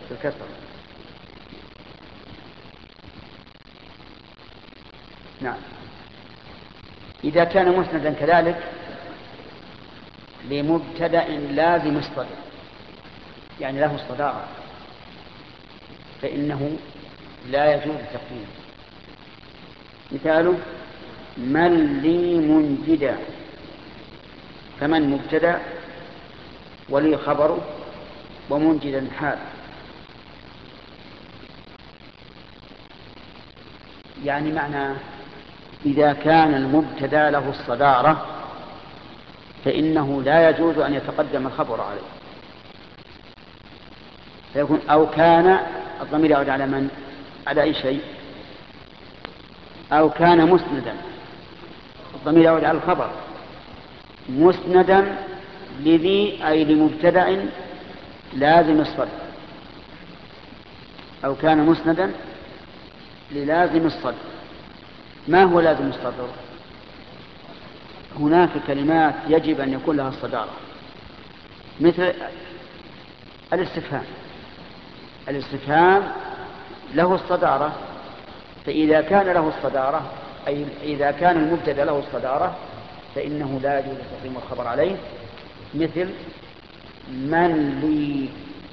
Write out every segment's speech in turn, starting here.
بالكسر. نعم. إذا كان مسندا كذلك لمبتدأ لازم الصدر، يعني له الصدارة، فإنه لا يجوز تقديمه. مثاله: من لي منجدا، فمن مبتدأ ولي خبره ومنجدا حال. يعني معنى إذا كان المبتدأ له الصدارة فإنه لا يجوز أن يتقدم الخبر عليه، فيكون أو كان، الضمير يعود على من؟ على أي شيء؟ أو كان مسندا، الضمير يعود على الخبر، مسندا لذي أي لمبتدأ لازم الصدر، أو كان مسندا للازم الصدر. ما هو لازم الصدر؟ هناك كلمات يجب أن يكون لها الصدارة، مثل الاستفهام. الاستفهام له الصدارة، فإذا كان له الصدارة أي إذا كان المبتدأ له الصدارة فإنه لا يجوز تقديم الخبر عليه، مثل من لي،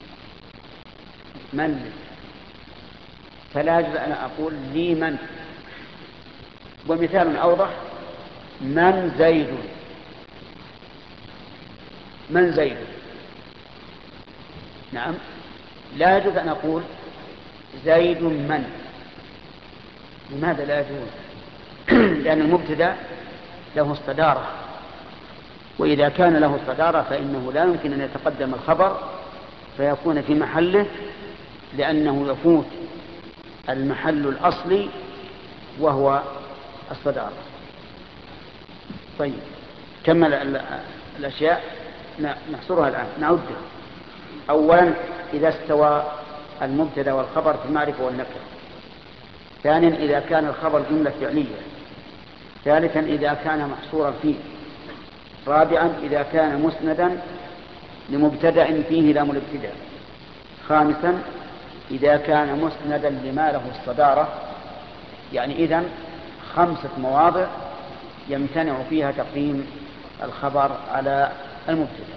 من لي، فلا يجوز أن أقول لي من. ومثال أوضح: من زيد، من زيد. نعم، لا يجوز أن أقول زيد من. لماذا لا يجوز؟ لأن المبتدأ له الصدارة، وإذا كان له الصدارة فإنه لا يمكن أن يتقدم الخبر فيكون في محله، لأنه يفوت المحل الأصلي وهو الصدارة. طيب، كمل الأشياء نحصرها الآن نعدها. أولا: إذا استوى المبتدأ والخبر في المعرفة والنكرة. ثانيا: إذا كان الخبر جملة فعلية. ثالثا: إذا كان محصورا فيه. رابعا: إذا كان مسندا لمبتدأ فيه لام الابتداء. خامسا: إذا كان مسندا لما له الصدارة. يعني إذن 5 مواضع يمتنع فيها تقديم الخبر على المبتدأ.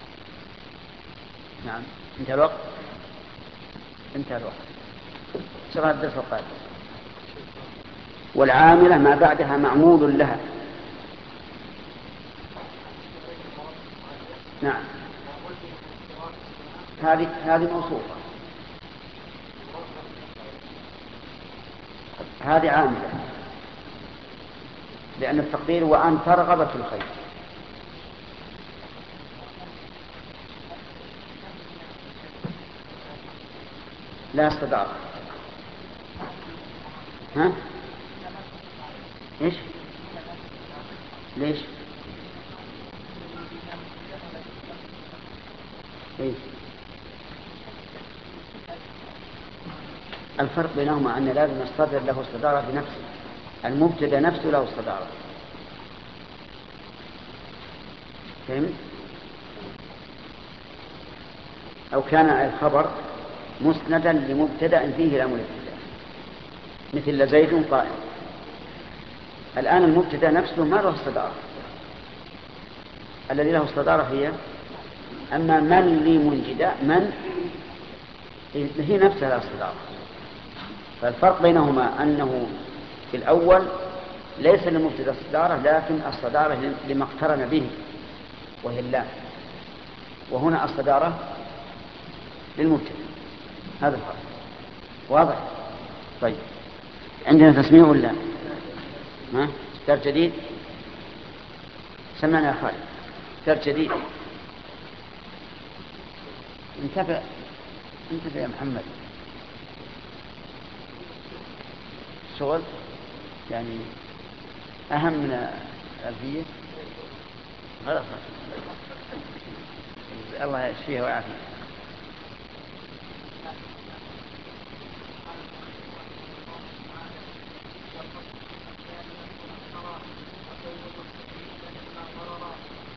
نعم، انتهى الوقت. انتهى الوقت. شرح الدرس القادم. والعاملة ما بعدها معمول لها. نعم، هذه موصوفة، هذه عاملة، لأن التقدير وأن ترغب في الخير. لا صدارة. ها؟ إيش؟ ليش؟ إيش؟ الفرق بينهما أن لازم الصدر له الصدارة بنفسه، المبتدأ نفسه له الصدارة. فهمت؟ أو كان الخبر مسندا لمبتدأ فيه لام الابتداء، مثل لزيد قائم. الآن المبتدأ نفسه ما له الصدارة، الذي له الصدارة هي أما من لي منجدا، من هي نفسها لها الصدارة. فالفرق بينهما أنه في الأول ليس للمبتدأ الصدارة، لكن الصدارة لما اقترن به وهي اللام، وهنا الصدارة للمبتدأ. هذا الفرق واضح؟ طيب، عندنا تسميع ولا ها؟ كتاب جديد، سمعنا يا خالد. كتاب جديد، انتبه يا محمد. شغل يعني أهم من الألفية. خلاص، الله يشفيه ويعافيه.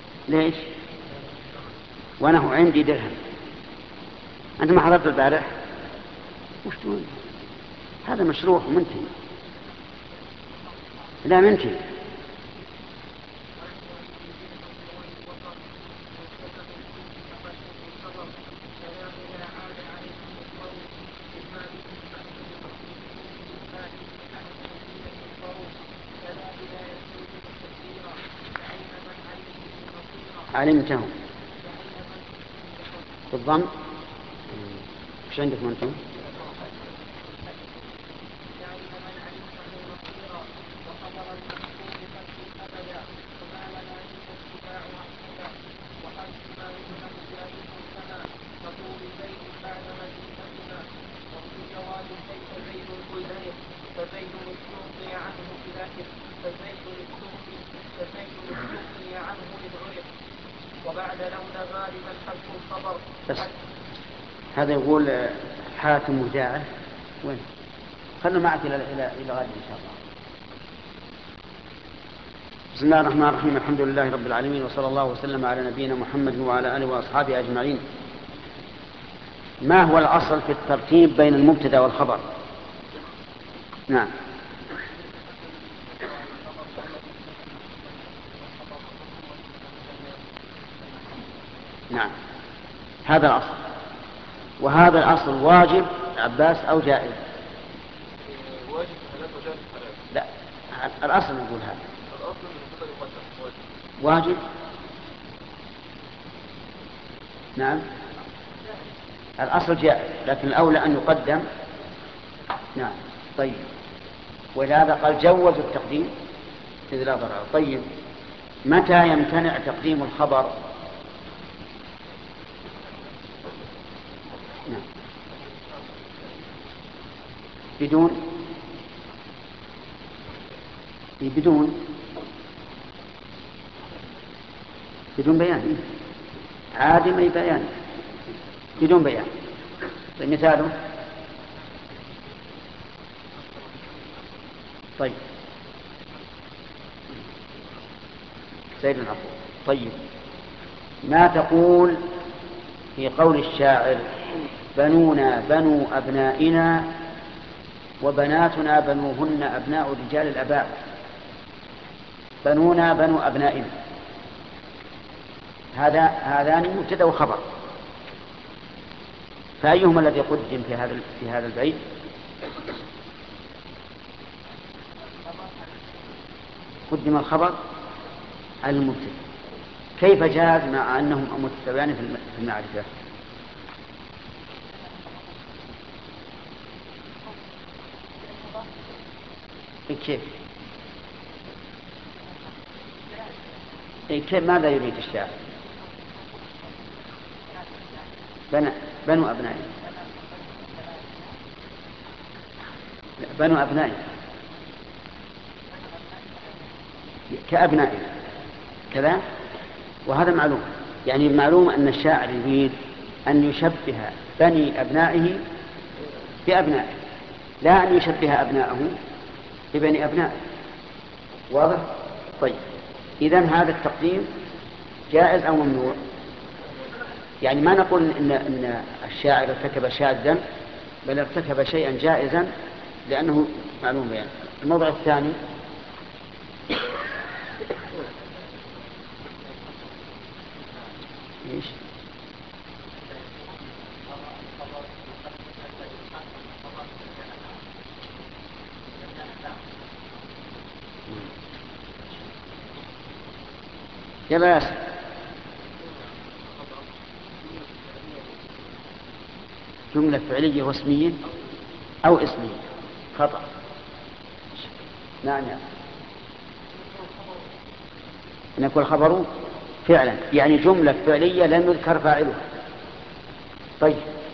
ليش؟ وأنا عندي درهم. أنت ما حضرت البارح؟ وش تقول؟ هذا مشروع ومنتهي. لا منتهي. علمته بالضم. ايش عندكم انتم؟ بس هذا يقول حاتم وجاعه وين؟ خلوا معك إلى غد إن شاء الله. بسم الله الرحمن الرحيم. الحمد لله رب العالمين، وصلى الله وسلم على نبينا محمد وعلى آله وأصحابه أجمعين. ما هو الأصل في الترتيب بين المبتدأ والخبر؟ نعم. نعم هذا الأصل. وهذا الأصل واجب عباس أو جائز؟ لا الأصل نقول هذا واجب. نعم الأصل جائز لكن الأولى أن يقدم. نعم طيب. ولهذا قال جوزوا التقديم إذ لا ضرر. طيب متى يمتنع تقديم الخبر؟ نعم. بدون بيان. عادم أي بيان بدون بيان. مثاله طيب سيد العفو. طيب ما تقول في قول الشاعر بنونا بنو أبنائنا وبناتنا بنوهن أبناء رجال الأباء؟ بنونا بنو أبنائنا هذان مبتدأ وخبر، فأيهما الذي قدم في هذا البيت؟ قدم الخبر على المبتدأ. كيف جاز مع أنهم متساويان في المعرفة؟ كيف ماذا يريد الشاعر؟ بنو أبنائنا. بنو أبنائنا كأبنائنا كذا. وهذا معلوم، يعني معلوم أن الشاعر يريد أن يشبه بني أبنائه بأبنائه، لا أن يشبه أبنائه ببني أبنائه. واضح؟ طيب إذن هذا التقديم جائز أو ممنوع؟ يعني ما نقول إن الشاعر ارتكب شاذا، بل ارتكب شيئا جائزا لأنه معلوم يعني. الموضوع الثاني إيش؟ يا باس جملة فعلية واسمية أو اسمية خطأ. نعم نقول خبره فعلا، يعني جملة فعلية لم يذكر فاعلها. طيب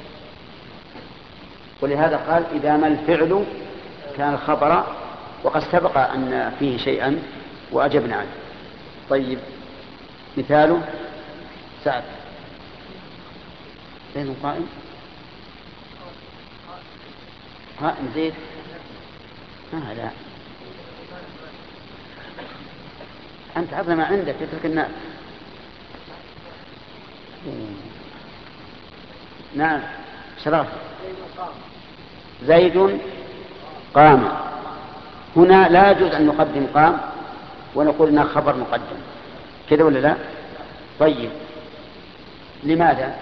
ولهذا قال إذا ما الفعل كان الخبر، وقد سبق أن فيه شيئا وأجبنا عنه. طيب مثاله سعد زيد قائم. قائم زيد لا أنت عظم عندك يترك الناس. نعم شرف زيد قام. هنا لا يجوز أن نقدم قام ونقول إنها خبر مقدم، كذا ولا لا؟ طيب، لماذا؟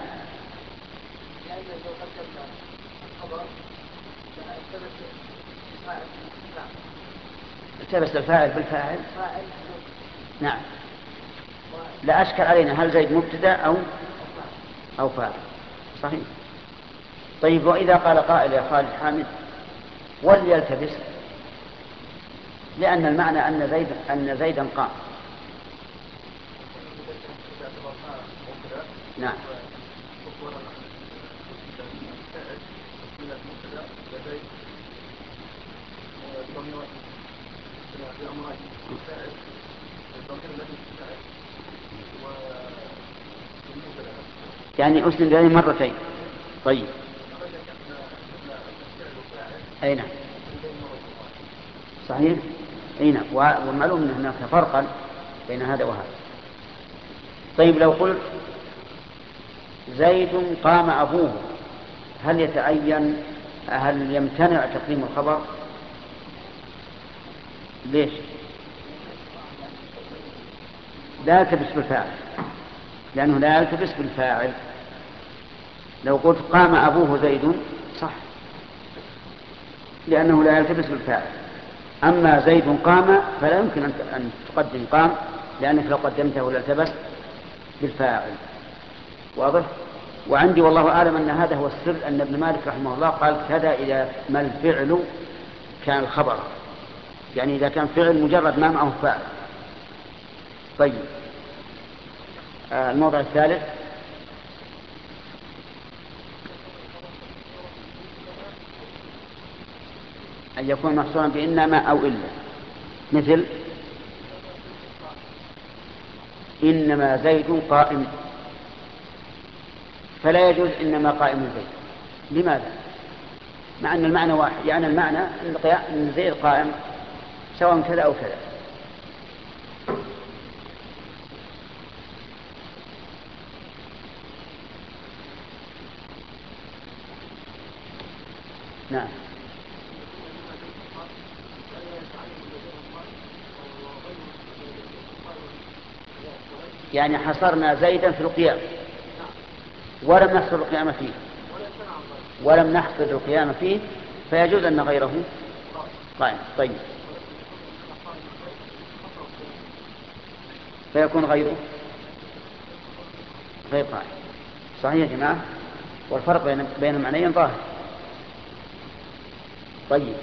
التبس الفاعل بالفاعل. نعم، لا أشكل علينا هل زيد مبتدأ أو فاعل. صحيح. طيب، وإذا قال قائل يا خالد حامد وليلتبس، لأن المعنى أن زيدا قام. نعم. يعني أسند عليه مرتين. طيب، أين؟ صحيح. أين؟ ومعلوم أن هناك فرقا بين هذا وهذا. طيب، لو قلت زيد قام أبوه، هل يتعين، هل يمتنع تقديم الخبر؟ ليش؟ لا يلتبس بالفاعل، لأنه لا يلتبس بالفاعل. لو قلت قام أبوه زيد صح، لأنه لا يلتبس بالفاعل. أما زيد قام فلا يمكن أن تقدم قام، لأنك لو قدمته لالتبس بالفاعل. واضح؟ وعندي والله أعلم أن هذا هو السر، أن ابن مالك رحمه الله قال كذا إذا ما الفعل كان الخبر، يعني إذا كان فعل مجرد ما معه فاعل. طيب، الموضع الثالث أن يكون محصورا بإنما أو إلا، مثل إنما زيد قائم، فلا يجوز إنما قائم زيد. لماذا؟ مع أن المعنى واحد، يعني المعنى أن زيد قائم سواء كذا أو كذا. نعم. يعني حصرنا زيدا في القيام ولم نحصر القيام فيه، ولم نحصر القيام فيه، فيجوز أن غيره قائم. طيب، فيكون غيره غير قائم. صحيح يا جماعة، والفرق بين المعنيين ظاهر. طيب،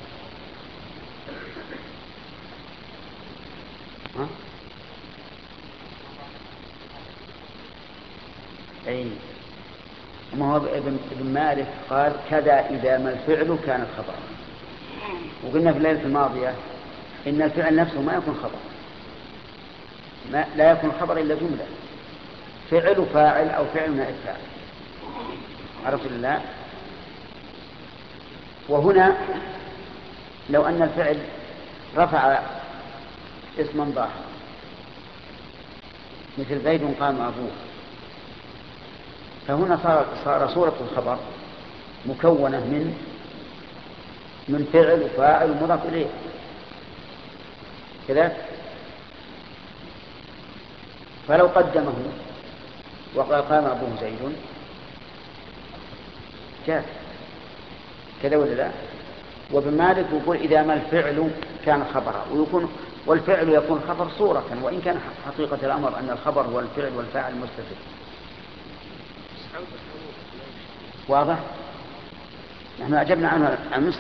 أي ما هو ابن مالك قال كذا إذا ما الفعل كان الخبر، وقلنا في الليلة الماضية إن الفعل نفسه ما يكون خبر، لا يكون خبر إلا جملة، فعل فاعل أو فعل نائب فاعل. عرفت الله؟ وهنا لو أن الفعل رفع اسما ظاهرا مثل زيد قام أبوه، فهنا صار صورة الخبر مكونة من فعل وفاعل ومضاف إليه كذا. فلو قدمه وقال قام أبوه زيد جاء كذا ولا لا؟ وابن مالك يقول إذا ما الفعل كان خبرا، والفعل يكون خبر صورة، وإن كان حقيقة الأمر أن الخبر هو الفعل والفاعل مستتر. واضح؟ نحن أجبنا عنه أمس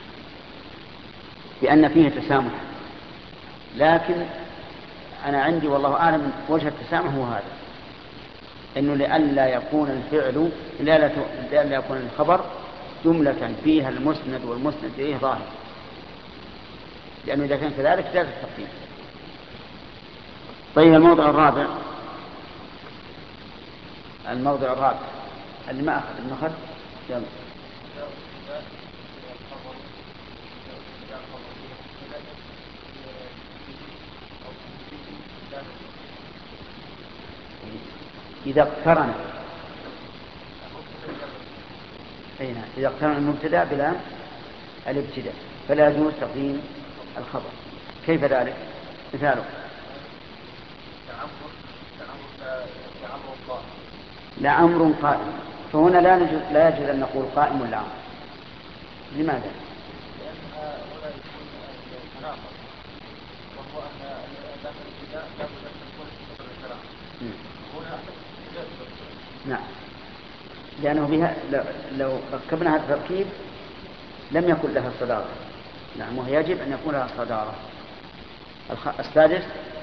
بأن فيه تسامح، لكن أنا عندي والله أعلم وجه التسامح هو هذا، إنه لئلا يكون الفعل لئلا يكون الخبر جملة فيها المسند والمسند إليه ظاهر، لأنه إذا كان كذلك جاز التقديم. طيب، الموضع الرابع اللي ما أخذ النخل يلا. إذا اقترن أي نعم، إذا اقترن المبتدأ بلام الابتداء فلا يجوز تقديم الخبر. كيف ذلك؟ مثاله لعمر قائم، فهنا لا يجوز أن نقول قائم لعمر. لماذا؟ لأن هنا يكون تناقض، وهو أن داخل الابتداء لا بد أن تكون الكلام هنا نعم، لأنه بها لو ركبنا هذا التركيب لم يكن لها صدارة. نعم، وهي يجب أن يكون لها صدارة. السادس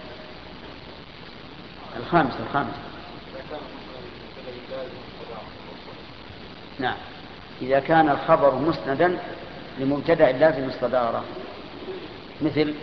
الخامس نعم، إذا كان الخبر مسندا لمبتدأ لازم الصدارة، مثل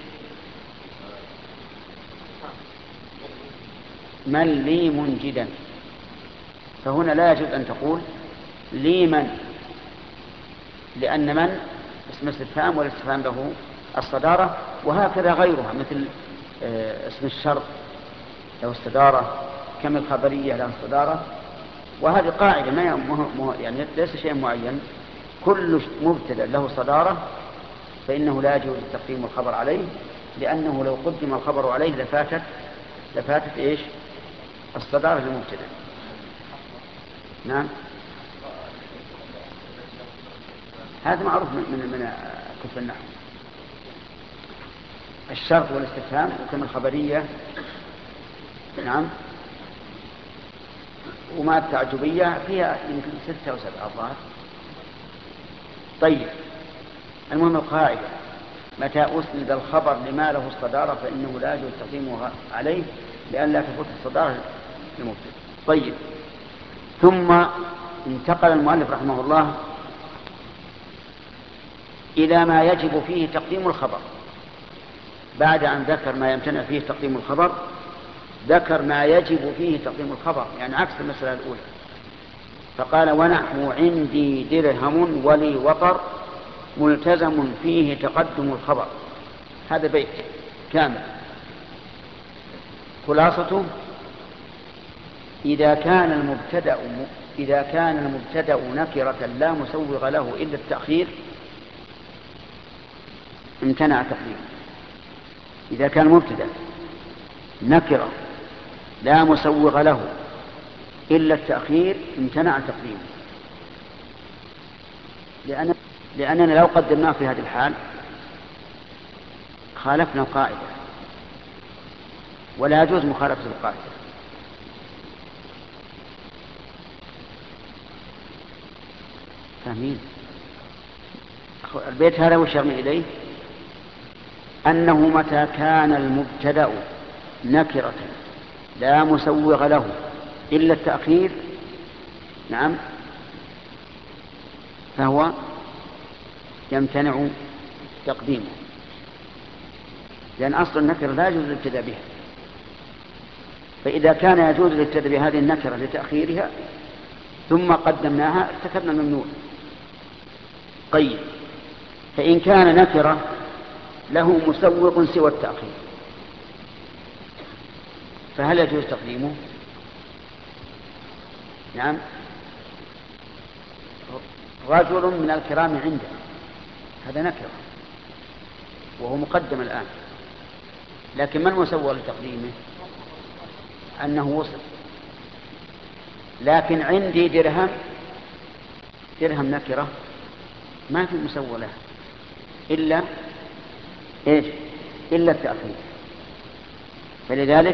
من لي منجدا، فهنا لا يجوز أن تقول لي من، لأن من اسم استفهام والاستفهام له الصدارة. وهكذا غيرها مثل اسم الشرط له الصدارة، كم الخبرية له الصدارة. وهذه قاعدة يعني ليس شيء معين، كل مبتدأ له صدارة فإنه لا يجوز تقديم الخبر عليه، لأنه لو قدم الخبر عليه لفاتت إيش الصدارة للمبتدأ. نعم، هذا معروف من كتب النحو. الشرط والاستفهام وكما الخبرية، نعم، وما التعجبية فيها يمكن 6 أو 7 أظهر. طيب، المهم القاعدة متى أسند الخبر لما له الصدارة فإنه لا يجوز تقديمه عليه لأن لا تفوت الصدارة للمبتدأ. طيب، ثم انتقل المؤلف رحمه الله إلى ما يجب فيه تقديم الخبر. بعد أن ذكر ما يمتنع فيه تقديم الخبر ذكر ما يجب فيه تقديم الخبر، يعني عكس المسألة الأولى. فقال ونحو عندي درهم ولي وطر ملتزم فيه تقدم الخبر. هذا بيت كامل خلاصته إذا كان المبتدأ نكرة لا مسوغ له إلا التأخير امتنع تقديمه. إذا كان المبتدأ نكرة لا مسوغ له إلا التأخير امتنع تقديمه، لأننا لو قدمناه في هذه الحال خالفنا القاعدة، ولا يجوز مخالفة القاعدة. فاهمين؟ البيت هذا وش يرمي إليه؟ أنه متى كان المبتدأ نكرة لا مسوغ له إلا التأخير، نعم، فهو يمتنع تقديمه، لأن أصل النكرة لا يجوز الابتداء بها. فإذا كان يجوز الابتداء بهذه النكرة لتأخيرها ثم قدمناها ارتكبنا الممنوع. طيب، فإن كان نكرة له مسوغ سوى التأخير فهل يجوز تقديمه؟ نعم، رجل من الكرام عنده، هذا نكرة وهو مقدم الآن، لكن ما المسوغ لتقديمه؟ أنه وصل. لكن عندي درهم نكرة ما في مسوغ له إلا إيش؟ إلا التأخير، فلذلك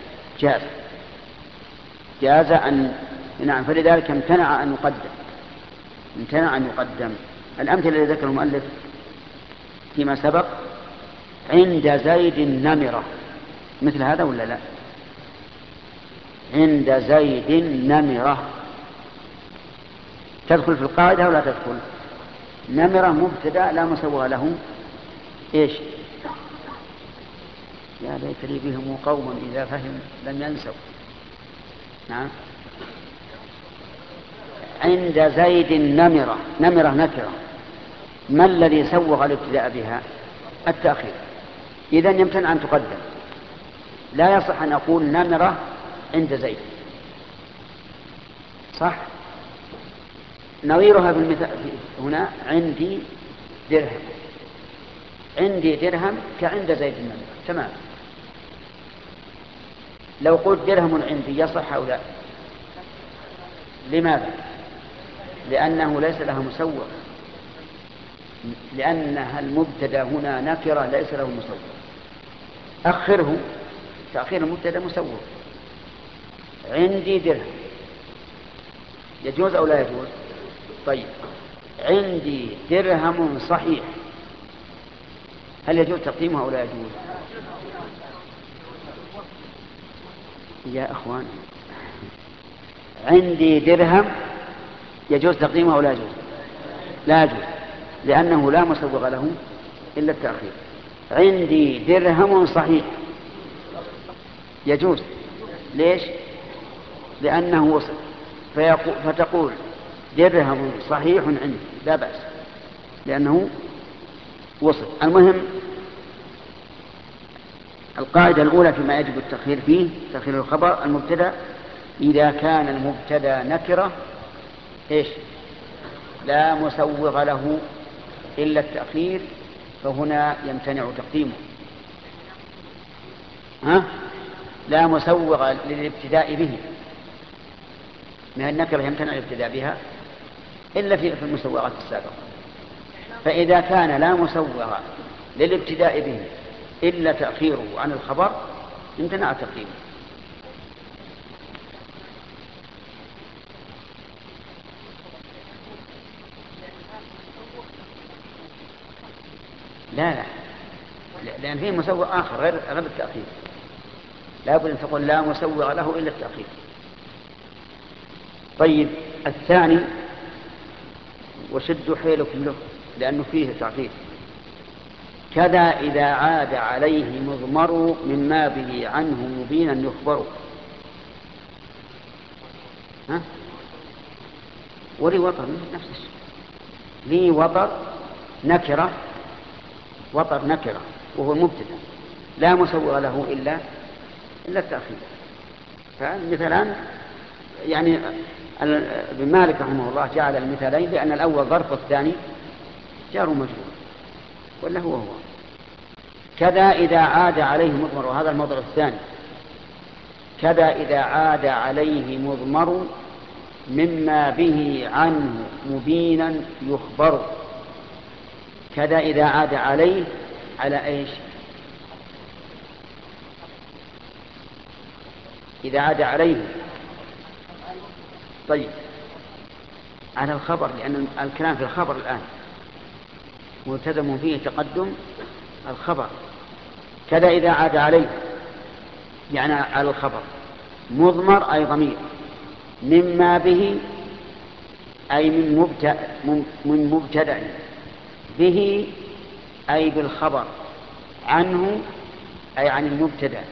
جاز أن، نعم، فلذلك امتنع أن يقدم. الأمثلة التي ذكر المؤلف فيما سبق عند زيد نمرة، مثل هذا ولا لا؟ عند زيد نمرة تدخل في القاعدة ولا تدخل؟ نمرة مبتدأ لا مسوغ له إيش؟ يا ليت لي بهم قوما إذا فهم لم ينسوا. نعم، عند زيد نمرة نكرة، ما الذي سوغ الابتداء بها؟ التأخير، إذن يمتنع أن تقدم. لا يصح أن أقول نمرة عند زيد، صح؟ نظيرها في المثال هنا عندي درهم. عندي درهم كعند زيد بن عمرو تمام. لو قلت درهم عندي يصح أو لا؟ لماذا؟ لأنه ليس لها مسوغ، لأنها المبتدا هنا نكرة ليس له مسوغ. أخره، تأخير المبتدا مسوغ. عندي درهم يجوز أو لا يجوز؟ طيب عندي درهم صحيح، هل يجوز تقديمه أو لا يجوز؟ يا أخوان عندي درهم يجوز تقديمه أو لا يجوز؟ لا يجوز، لأنه لا مسوغ له إلا التأخير. عندي درهم صحيح يجوز. ليش؟ لأنه وصف، فتقول درهم صحيح عندي لا بأس لأنه وصف. المهم القاعدة الأولى فيما يجب التأخير فيه تأخير الخبر المبتدأ إذا كان المبتدأ نكرة إيش؟ لا مسوغ له إلا التأخير، فهنا يمتنع تقديمه. لا مسوغ للابتداء به، من النكرة يمتنع الابتداء بها إلا في المسوغات السابقة. فإذا كان لا مسوغ للابتداء به إلا تأخيره عن الخبر امتنع تقديمه. لا لأن فيه مسوغ آخر غير التأخير، لا بد أن تقول لا مسوغ له إلا التأخير. طيب الثاني وشدوا حيلكم له لأنه فيه تأخير. كذا إذا عاد عليه مضمر مما به عنه مبينا يخبر. ولي وطر نفس الشيء، لي وطر نكرة، وطر نكرة وهو المبتدأ لا مسوغ له إلا التأخير. فالمثلان يعني ابن مالك رحمه الله جعل المثالين لأن الأول ظرف والثاني جار مجرور، ولا هو كذا إذا عاد عليه مضمر، وهذا المضمر الثاني. كذا إذا عاد عليه مضمر مما به عنه مبينا يخبر. كذا إذا عاد عليه على إيش؟ إذا عاد عليه طيب على الخبر، لأن الكلام في الخبر الآن ملتزم فيه تقدم الخبر. كذا إذا عاد عليه يعني على الخبر مضمر أي ضمير، مما به أي من مبتدأ، به أي بالخبر، عنه أي عن المبتدأ،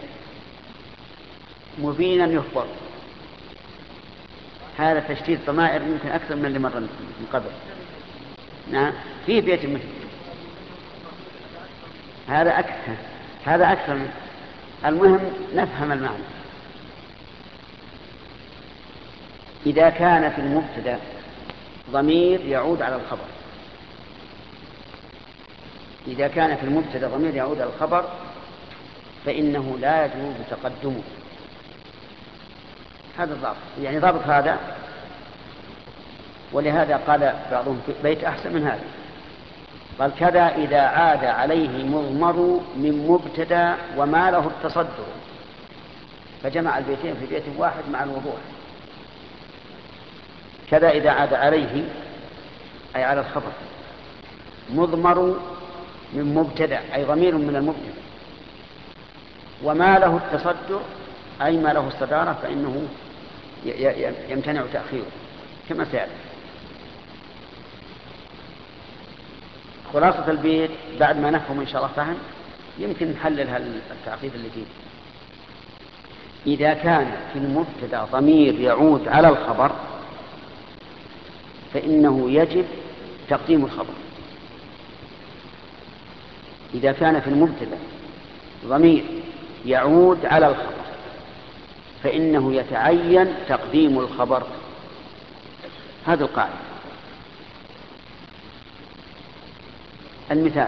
مبينا يخبر. هذا تشتيت ضمائر يمكن أكثر من اللي مر من قبل. نعم فيه بيت مثل هذا أكثر من. المهم نفهم المعنى. إذا كان في المبتدأ ضمير يعود على الخبر، إذا كان في المبتدأ ضمير يعود على الخبر فإنه لا يجوز تقدمه. هذا الضابط، يعني ضابط هذا. ولهذا قال بعضهم في بيت أحسن من هذا، قال كذا إذا عاد عليه مضمر من مبتدأ وما له التصدر، فجمع البيتين في بيت واحد مع الوضوح. كذا إذا عاد عليه أي على الخبر مضمر من مبتدأ أي ضمير من المبتدأ، وما له التصدر أي ما له الصدارة، فإنه يمتنع تأخيره كما سيأتي. خلاصة البيت بعد ما نفهم إن شاء الله فهم يمكن نحلل التعقيد اللي فيه. إذا كان في المبتدأ ضمير يعود على الخبر فإنه يجب تقديم الخبر. إذا كان في المبتدأ ضمير يعود على الخبر فإنه يتعين تقديم الخبر. هذه القاعدة. المثال: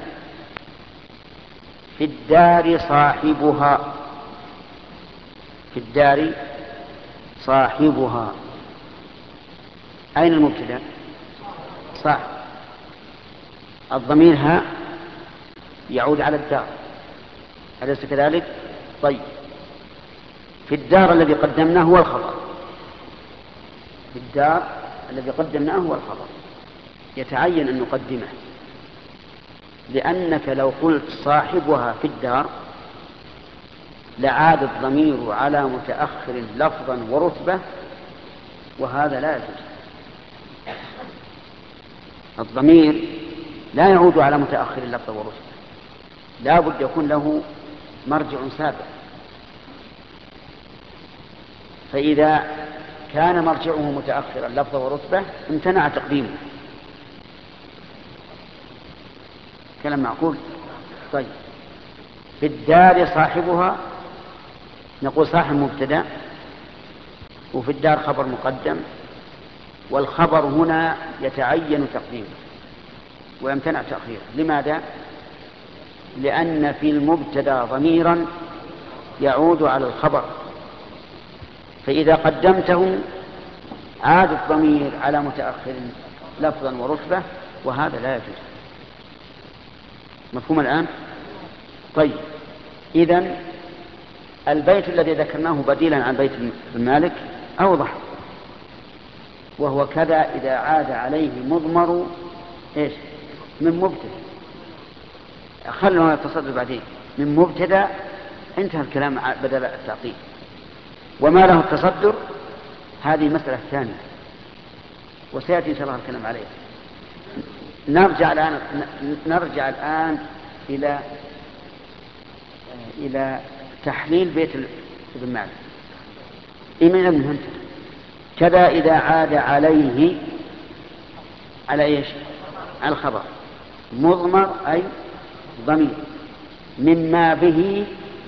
في الدار صاحبها. في الدار صاحبها، أين المبتدأ؟ صاحب. الضمير ها يعود على الدار، أليس كذلك؟ طيب، في الدار الذي قدمناه هو الخبر. في الدار الذي قدمناه هو الخبر، يتعين أن نقدمه، لأنك لو قلت صاحبها في الدار لعاد الضمير على متأخر لفظا ورتبة، وهذا لا يجوز. الضمير لا يعود على متأخر لفظا ورتبة، لا بد يكون له مرجع سابق. فإذا كان مرجعه متأخرا لفظا ورتبة امتنع تقديمه. كلام معقول؟ طيب، في الدار صاحبها، نقول صاحب مبتدأ، وفي الدار خبر مقدم، والخبر هنا يتعين تقديمه ويمتنع تأخيره. لماذا؟ لأن في المبتدأ ضميرا يعود على الخبر، فإذا قدمته عاد الضمير على متأخر لفظا ورتبة، وهذا لا يجوز. مفهوم الآن؟ طيب، إذن البيت الذي ذكرناه بديلا عن بيت ابن مالك أوضح، وهو كذا إذا عاد عليه مضمر إيش؟ من مبتدأ. خلنا نتصدر بعدين. من مبتدأ انتهى الكلام بدل التعقيد. وما له التصدر هذه مسألة ثانية وسيأتي إن شاء الله الكلام عليها. نرجع الآن إلى تحليل بيت ابن مالك. إيمان ابن هنت كذا إذا عاد عليه على إيش؟ على الخبر مضمر أي ضمير مما به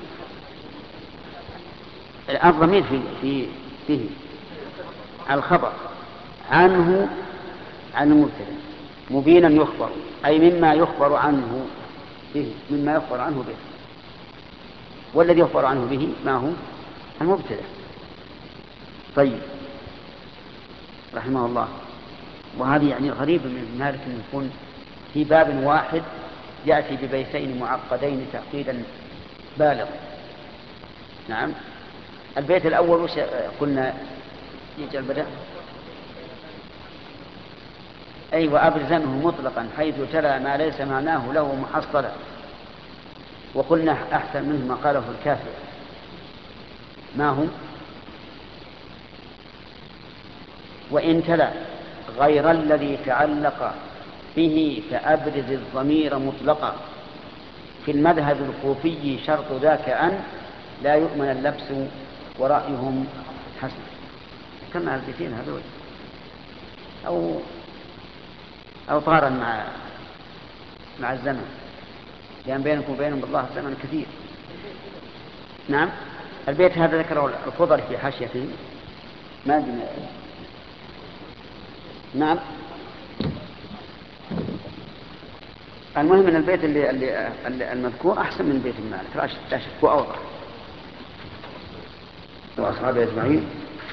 الضمير فيه الخبر عنه عن المبتدأ مبينا يخبر، أي مما يخبر عنه به، مما يخبر عنه به، والذي يخبر عنه به ما هو؟ المبتدأ. طيب، رحمه الله. وهذه يعني غريبة من مالك أن يكون في باب واحد يأتي ببيتين معقدين تعقيدا بالغ. نعم. البيت الأول وش قلنا يجعل بدأ؟ أي وأبرزنه مطلقا حيث تلا ما ليس معناه له محصلا. وقلنا أحسن منه ما قاله الكافر. ما هو؟ وإن تلا غير الذي تعلق به فأبرز الضمير مطلقا. في المذهب الكوفي شرط ذاك أن لا يؤمن اللبس ورأيهم حسن. كما البيتين هذول أو طارا مع الزمن، لأن بينكم وبينهم بالله زمن كثير. نعم. البيت هذا ذكره الخضر في حاشيته ما أدري. نعم. المهم ان البيت اللي المذكور احسن من بيت مالك لا شك واوضح. واصحابه اجمعين.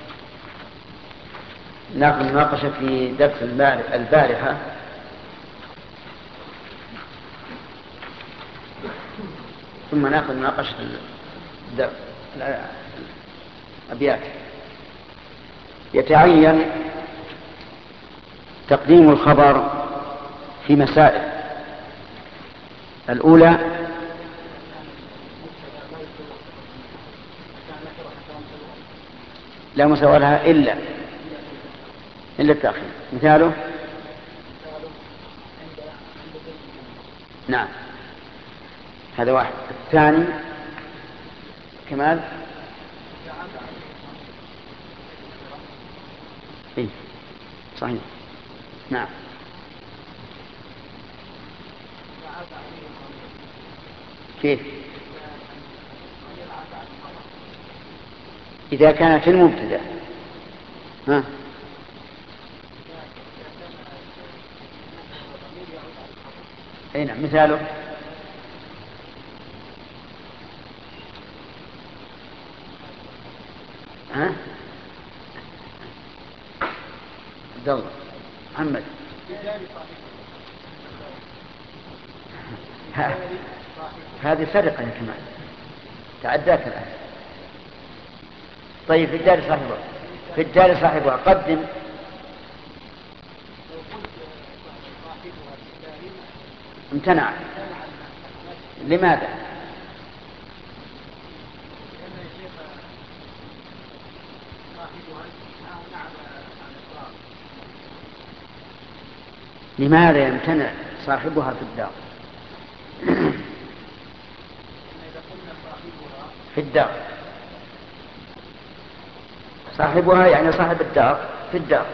ناخذ مناقشه في درس البارحه ثم ناخذ مناقشه الابيات. يتعين تقديم الخبر في مسائل. الأولى لا مساواة لها إلا التأخير. مثاله نعم، هذا واحد. الثاني كمال إيه صحيح. نعم. كيف؟ إذا كان في المبتدأ ها؟ أي نعم. مثاله ها؟ عبد الله محمد. هذه سرقة يا كمال، تعداك الآن. طيب في الدار صاحبها، في الدار صاحبها قدم. امتنع. لماذا؟ لماذا يمتنع صاحبها في الدار؟ في الدار صاحبها يعني صاحب الدار في الدار.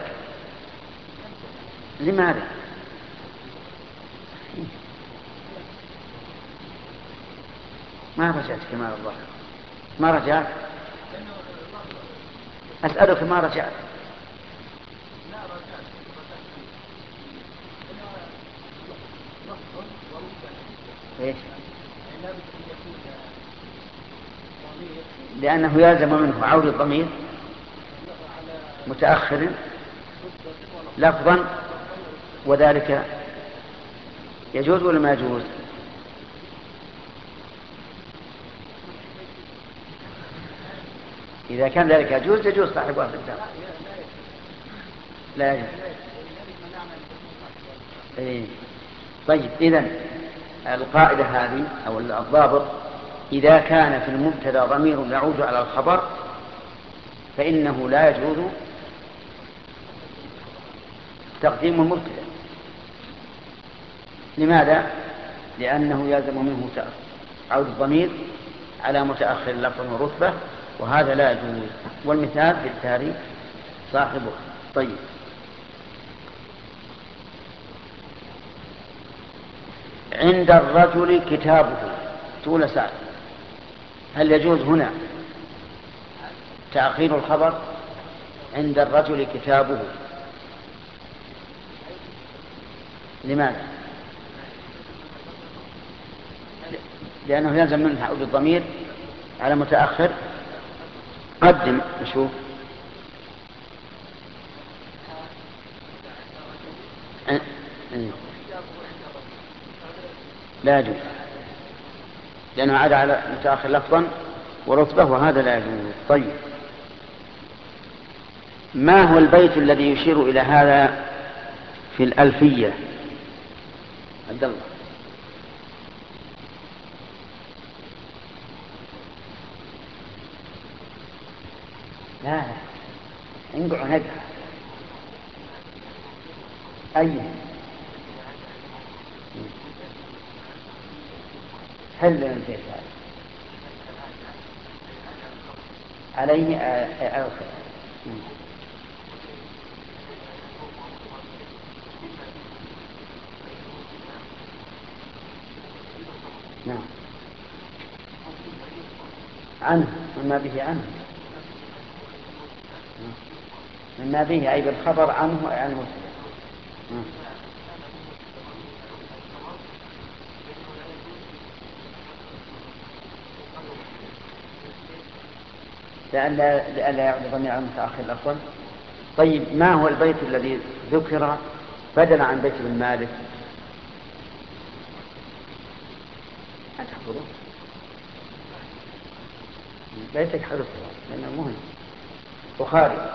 لماذا؟ ما رجعت كمال الله، ما رجعت. أسألك ما رجعت. إيش؟ لأنه يلزم منه عود الضمير متأخر لفظا، وذلك يجوز ولا ما يجوز؟ إذا كان ذلك يجوز يجوز صاحبها في الدار. لا يجوز. إيه. طيب إذن القاعدة هذه أو الضابط: إذا كان في المبتدأ ضمير يعود على الخبر فإنه لا يجوز تقديم المبتدأ. لماذا؟ لأنه يلزم منه عود الضمير على متأخر لفظ ورتبة، وهذا لا يجوز. والمثال في التاريخ صاحبه. طيب عند الرجل كتابه، تقول سعد، هل يجوز هنا تأخير الخبر؟ عند الرجل كتابه، لماذا؟ لأنه يلزم منه عود الضمير على متأخر. قدم نشوف. لا يجوز لأنه عاد على متأخر لفظا ورتبة، وهذا لا يجوز. طيب ما هو البيت الذي يشير إلى هذا في الألفية؟ عبد الله. لا انقعوا نقع. أي هل البيت هذا عليه ألخص؟ نعم عنه، مما به عنه، مما به أي بالخبر عنه عن المبتدأ. لألا يعود ضمير على المتأخر الأفضل. طيب ما هو البيت الذي ذكر بدلا عن بيت بن مالك؟ أتحفظه بيتك حرص لأنه مهم. بخاري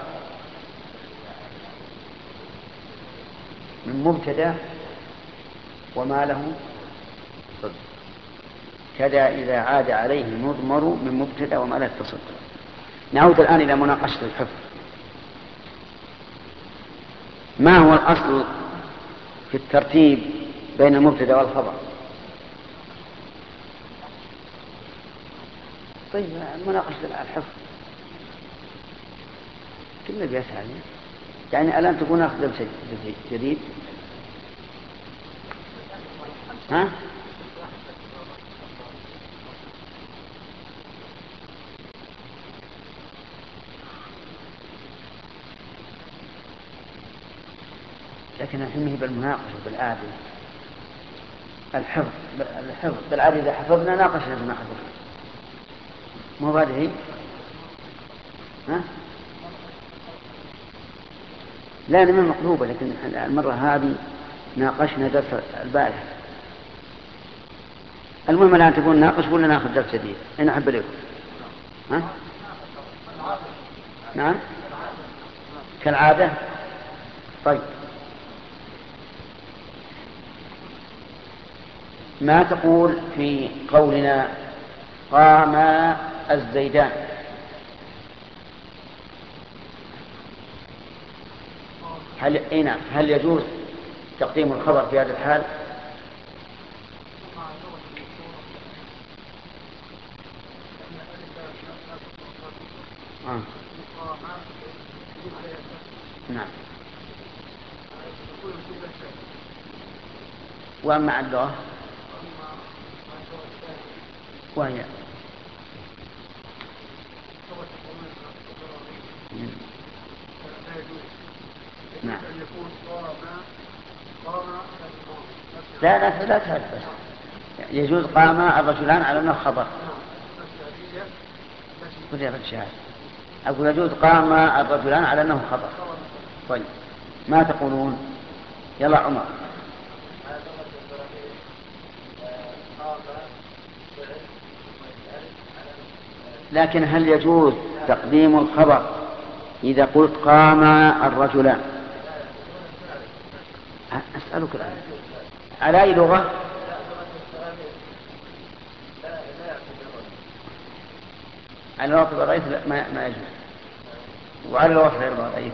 من مبتدأ وما له صدر، كذا إذا عاد عليه مضمر من مبتدأ وما له تصدر. نعود الآن إلى مناقشة الحفظ. ما هو الأصل في الترتيب بين المبتدأ والخبر؟ طيب مناقشة الحفظ كلنا بيسعى يعني الآن تقول ناخذ درس جديد. ها؟ لكن الحين هي بالمناقشة بالآدم. الحفظ بالعادة إذا حفظنا ناقشنا ما حفظنا، مو بعد هي ها؟ لا أنا ما مقلوبة، لكن المرة هذه ناقشنا درس البارحة. المهم الآن تقول ناقش ولا ناخذ درس جديد؟ أنا أحب لكم ها؟ نعم كالعادة. طيب ما تقول في قولنا قام الزيدان؟ هل يجوز تقديم الخبر في هذا الحال؟ نعم. وأما اللغة وهي نعم. لا تعرف بس يجوز قام الرجلان على أنه خبر. أقول يجوز قام الرجلان على أنه خبر. طيب ما تقولون؟ يلا عمر. لكن هل يجوز تقديم الخبر إذا قلت قام الرجلان؟ أسألك الآن على أي لغة؟ على لغة الضعيف ما يجوز، وعلى لغة غير الضعيف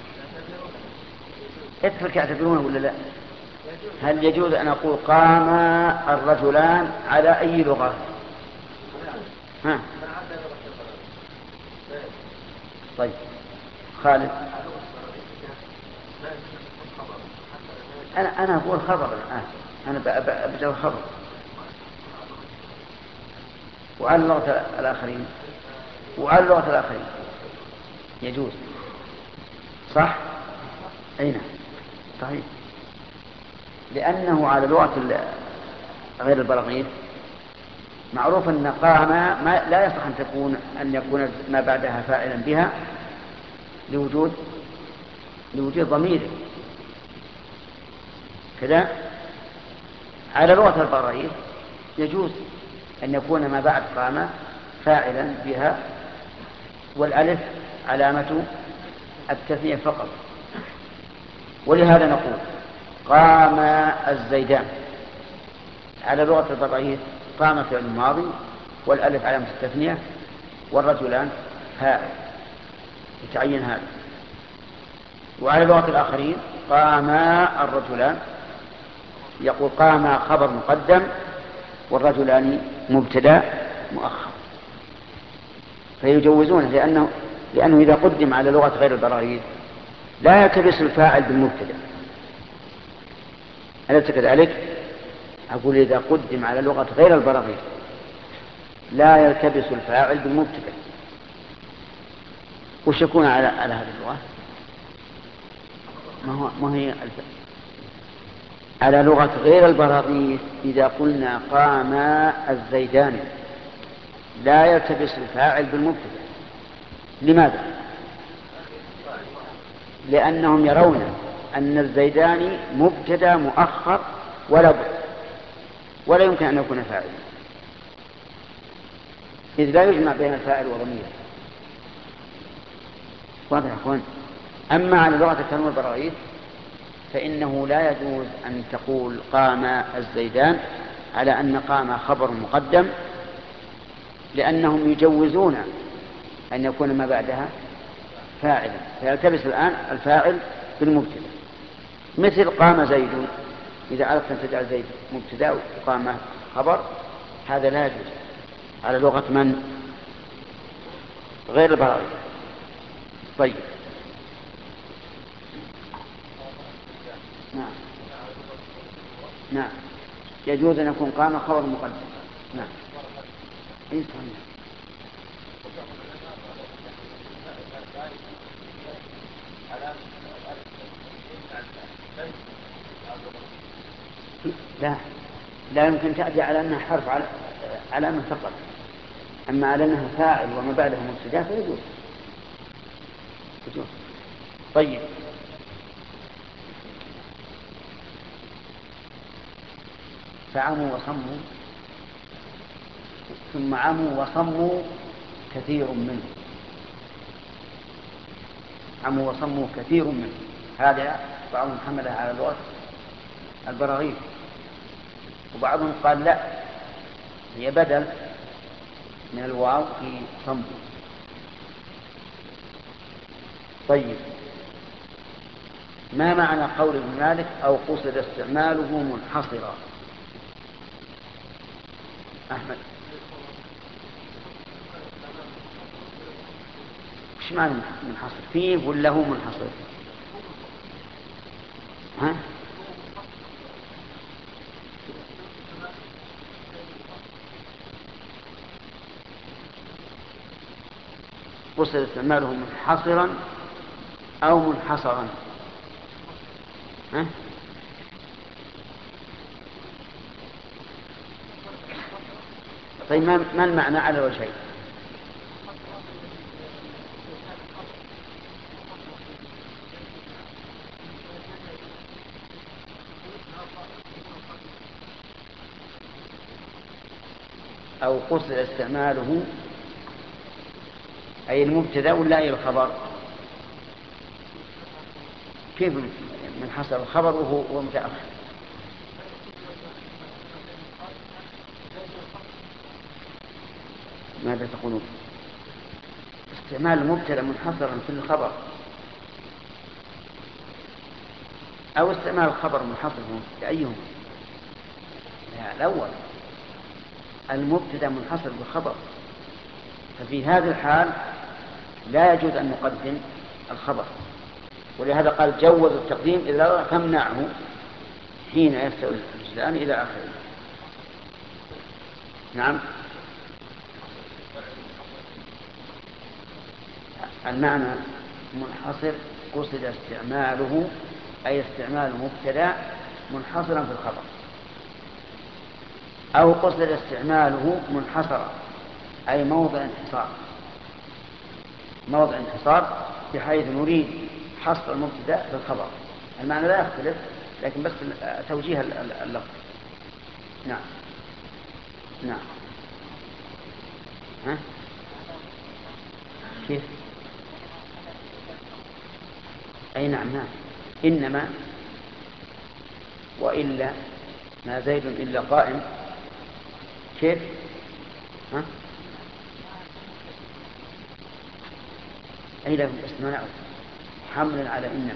اترك يعتبرونه ولا لا؟ هل يجوز أن أقول قام الرجلان على أي لغة؟ ها؟ طيب خالد. أنا أقول خبر الآن، أنا أبدأ الخبر. وعلى اللغة الآخرين يجوز صح؟ أين صحيح، لأنه على لغة غير البراغيث معروف أن قام لا يصح أن يكون ما بعدها فاعلا بها لوجود ضمير كذا. على لغة البراغيث يجوز أن يكون ما بعد قام فاعلا بها والألف علامة التثنية فقط. ولهذا نقول قام الزيدان على لغة البراغيث قام فعل ماضي والألف علامة التثنية والرجلان فاعل يتعين هذا. وعلى لغة الآخرين قام الرجلان يقول قام خبر مقدم والرجلان مبتدا مؤخر، فيجوزونه لأنه إذا قدم على لغة غير البراغيث لا يلتبس الفاعل بالمبتدا. أليس كذلك؟ أقول إذا قدم على لغة غير البراغيث لا يلتبس الفاعل بالمبتدا. وش يكون على هذه اللغة؟ ما هي على لغة غير البراغيث إذا قلنا قام الزيدان لا يلتبس الفاعل بالمبتدا. لماذا؟ لأنهم يرون أن الزيدان مبتدا مؤخر ولا يمكن أن يكون فاعلا، إذ لا يجمع بين الفاعل وضميره. واضح يا أخوان؟ أما على لغة الكلام والبراغيث فإنه لا يجوز أن تقول قام الزيدان على أن قام خبر مقدم، لأنهم يجوزون أن يكون ما بعدها فاعلا فيلتبس الآن الفاعل بالمبتدا. مثل قام زيد، إذا أردت أن تجعل زيد مبتدا وقام خبر هذا لا يجوز على لغة من غير البراغيث. طيب نعم يجوز أن يكون قام خبر مقدم. نعم إيه صحيح. لا يمكن تأتي على أنها حرف علامة فقط، أما على أنها فاعل وما بعده مبتدأ فيجوز. طيب، فعموا وصموا، ثم عموا وصموا كثير منه. عموا وصموا كثير منه، هذا بعضهم حملها على لغة البراغيث، وبعضهم قال لا، هي بدل من الواو في صموا. طيب، ما معنى قول ابن مالك أو قصد استعماله منحصرا؟ أحمد، وش معنى منحصر؟ فيه ولا هو منحصر؟ ها؟ قصد استعماله منحصرا أو منحصرا؟ ها؟ طيب، ما المعنى على الوجهين؟ أو قصد استعماله أي المبتدأ ولا أي الخبر؟ كيف من حصل الخبر وهو متأخر؟ ماذا تقولون؟ استعمال المبتدأ منحصرا في الخبر أو استعمال الخبر منحصر في أيهما؟ لا، الأول، المبتدأ منحصر بالخبر، ففي هذه الحال لا يجوز أن نقدم الخبر، ولهذا قال جوز التقديم إذا فامنعه حين يستوي الجزءان إلى آخره. نعم، المعنى منحصر قصد استعماله أي استعمال مبتدأ منحصرا في الخبر، أو قصد استعماله منحصرا أي موضع انحصار، موضع انحصار بحيث نريد حصر المبتدأ في الخبر. المعنى لا يختلف، لكن بس توجيه اللفظ. نعم. نعم. ها؟ كيف؟ أي نعم. نعم، إنما وإلا ما زيد إلا قائم. كيف؟ ها؟ أي له استمنعه حمل على إنما،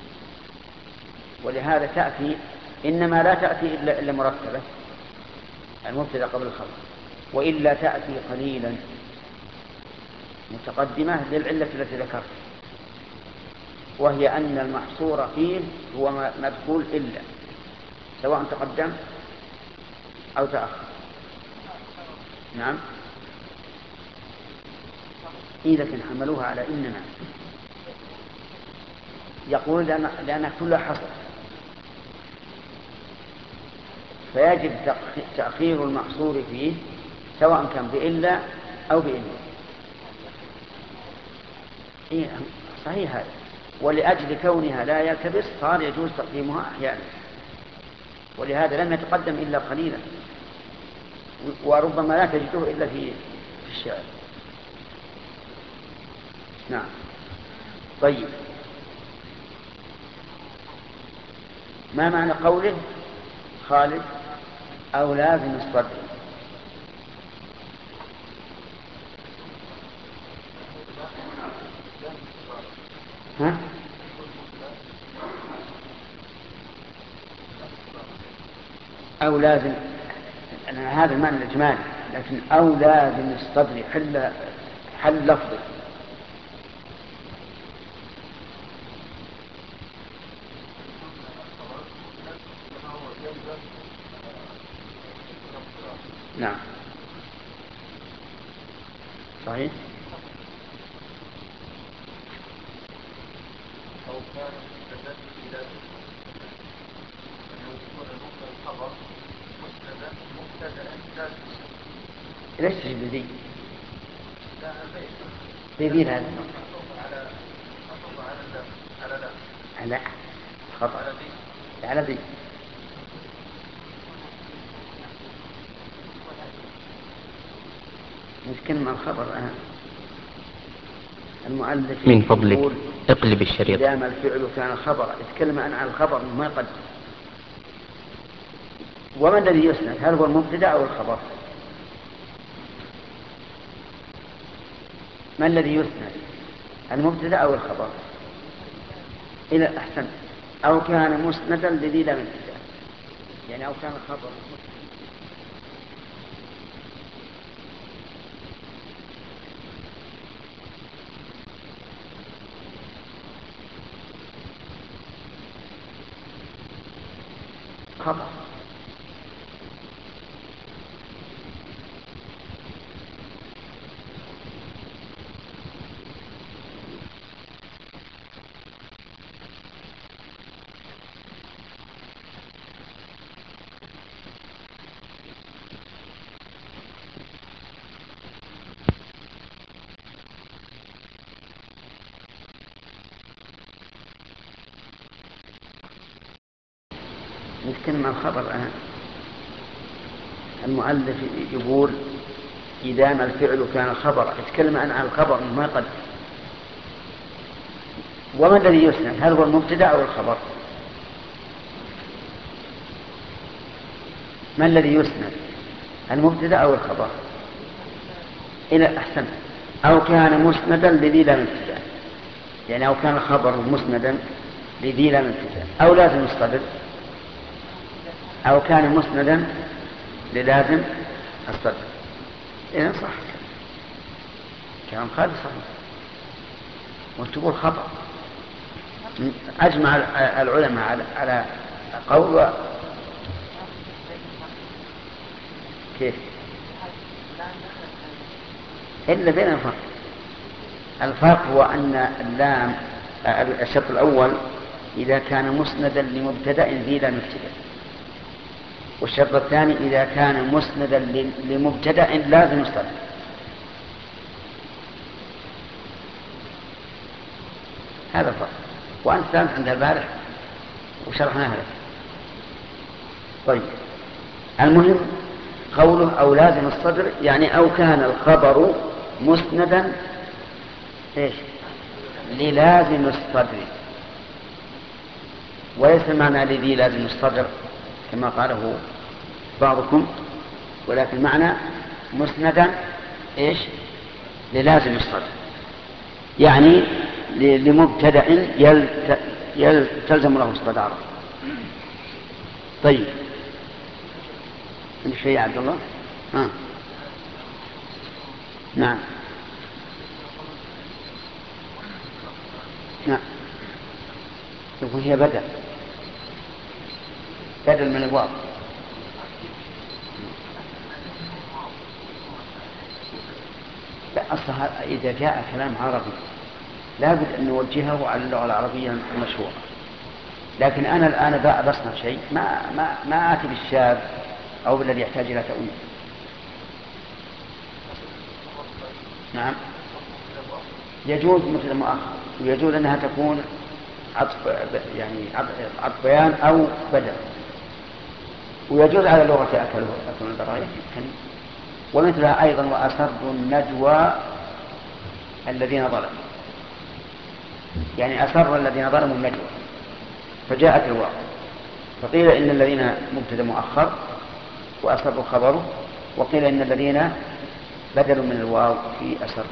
ولهذا تأتي إنما لا تأتي إلا مرتبة، المبتدأ قبل الخبر، وإلا تأتي قليلا متقدمة للعلة التي ذكرت، وهي أن المحصور فيه هو مدخول إلا، سواء تقدم أو تأخر. نعم، إذا كان حملوها على إنما، يقول لأن كلها حصر، فيجب تأخير المحصور فيه سواء كان بإلا أو بإلا. صحيح هذا، ولأجل كونها لا يلتبس صار يجوز تقديمها أحيانا، ولهذا لم يتقدم إلا قليلا، وربما لا تجده إلا في الشعر. نعم. طيب، ما معنى قوله خالد أو لازم الصدر؟ ها؟ أو لازم، هذا المعنى الإجمالي، لكن أو لازم الصدر حل لفظي. نعم، صحيح. أو كان مستدل إلى أنه يكون المبتدأ الخبر مسندا ليش تجيب ذي؟ ذي هذا على خطأ على ذي نتكلم عن الخبر الآن. المؤلف من فضلك اقلب الشريط. دام الفعل كان خبر يتكلم عن الخبر ما يقدم. وما الذي يسند؟ هل هو المبتدأ أو الخبر؟ ما الذي يسند؟ المبتدأ أو الخبر؟ إلى أحسن. أو كان مسندا لذي لم ابتدأ، يعني أو كان الخبر خبر. نتكلم عن الخبر الآن. المؤلف يقول إذا ما الفعل كان خبر يتكلم عن الخبر ما قد. وما الذي يسند؟ هل هو المبتدأ أو الخبر؟ ما الذي يسند؟ المبتدأ أو الخبر؟ إلى أحسن. أو كان مسندا لذي لم ابتدأ، يعني أو كان الخبر مسندا لذي لم ابتدأ أو لازم الصدر، أو كان مسندا للازم الصدر. إذن صح كلام خالص صحيح. وتقول خطأ. أجمع العلماء على قول كيف إلا بين الفرق. الفرق هو أن اللام الشرط الأول إذا كان مسندا لمبتدأ ذي لم ابتدأ، والشرط الثاني إذا كان مسندا لمبتدأ لازم الصدر. هذا الفرق. وأنت كانت عند البارح وشرحناها لك. طيب المهم قوله أو لازم الصدر، يعني أو كان الخبر مسندا إيش للازم الصدر، وليس المعنى الذي لازم الصدر كما قاله بعضكم، ولكن معنى مسندا إيش للازم الصدر، يعني لمبتدأ تلزم له الصدارة. طيب شيء يا عبد الله. نعم نعم يكون هي بدل من الواو. لا أصلها إذا جاء كلام عربي لابد أن نوجهه على اللغة العربية المشهورة، لكن أنا الآن بصنع شيء ما آتي بالشاذ أو بالذي يحتاج إلى تأويل. نعم يجوز مثل مؤخر، ويجوز أنها تكون عطف يعني عطف بيان أو بدل، ويجوز على لغة أكل البرايا. ومثلها أيضا وأسروا النجوى الذين ظلموا، يعني أسر الذين ظلموا النجوى فجاءت الواو، فقيل إن الذين مبتدا مؤخر وأسروا خبره، وقيل إن الذين بدلوا من الواو في أسروا.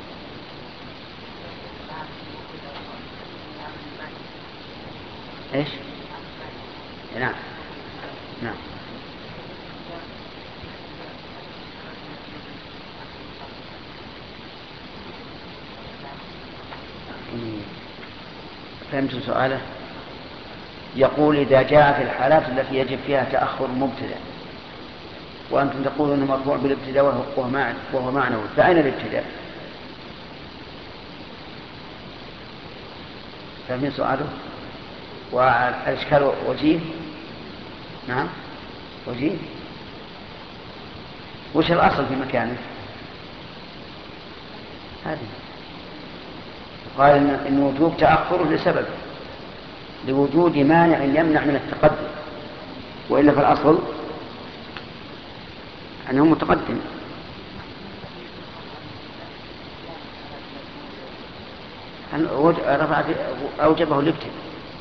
إيش؟ نعم نعم فهمت سؤاله. يقول إذا جاء في الحالات التي يجب فيها تأخر المبتدأ وأنتم تقولون أنه مرفوع بالابتداء وهو معنوي، فأين الابتداء؟ فهمين سؤاله؟ والإشكال وجيه. نعم وجيه. وش الأصل في مكانه؟ هذه قال إن وجوب تأخره لسبب، لوجود مانع يمنع من التقدم، وإلا في الأصل أنه متقدم. أوجبه الابتداء،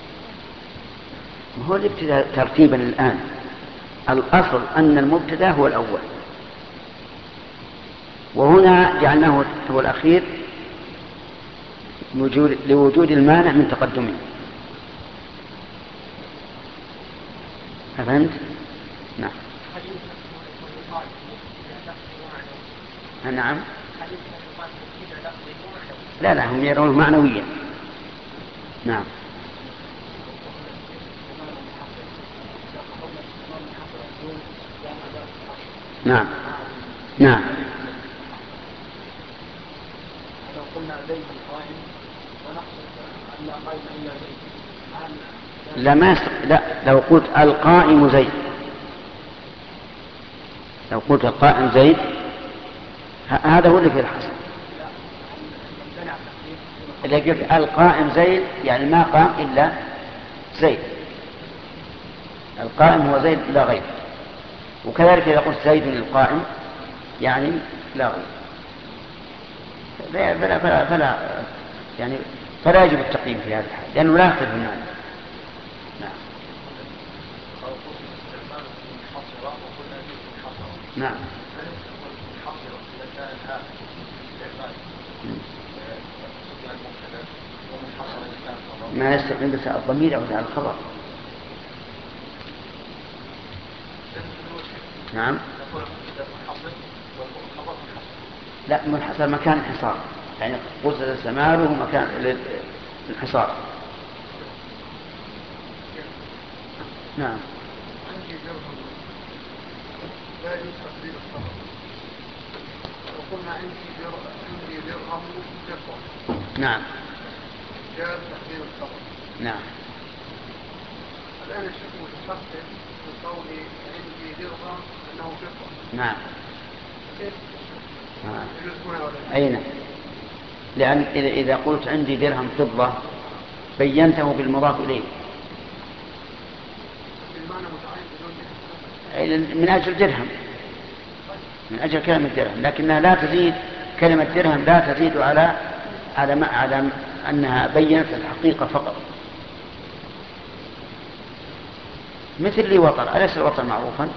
هو الابتداء ترتيبا الآن. الأصل أن المبتدأ هو الأول، وهنا جعلناه هو الأخير لوجود المانع من تقدمه. فهمت؟ نعم. نعم. لا هم يرونه معنويا. نعم. نعم. نعم. لو قلنا زيد قائم ونقصد أن لا قائم إلا زيد، لا لو قلت القائم زيد، لو قلت القائم زيد هذا هو اللي في الحصر. إذا قلت القائم زيد يعني ما قام إلا زيد، القائم هو زيد لا غير. وكذلك إذا قلت زيد القائم يعني لا غير. فلا يجب التقييم في هذا الحال لأنه لا يختلف المعنى. نعم. نعم. ما يستقيم بس الضمير يعود على الخبر. نعم. لا منحصر مكان انحصار، يعني قصد سماره مكان الانحصار. نعم. لا يجوز تقدير الخبر، وقلنا عندي درهم فضة. نعم. جاء تقدير الخبر. نعم. الآن الشيخ متفقد في قولي عندي درهم أنه فضة. نعم. كيف؟ يجوز هنا ولا لا؟ أين؟ لأن إذا قلت عندي درهم فضة بينته بالمضاف إليه من أجل درهم، من أجل كلمة درهم، لكنها لا تزيد، كلمة درهم لا تزيد على أنها بينت الحقيقة فقط. مثل لي وطر، أليس الوطر معروفا؟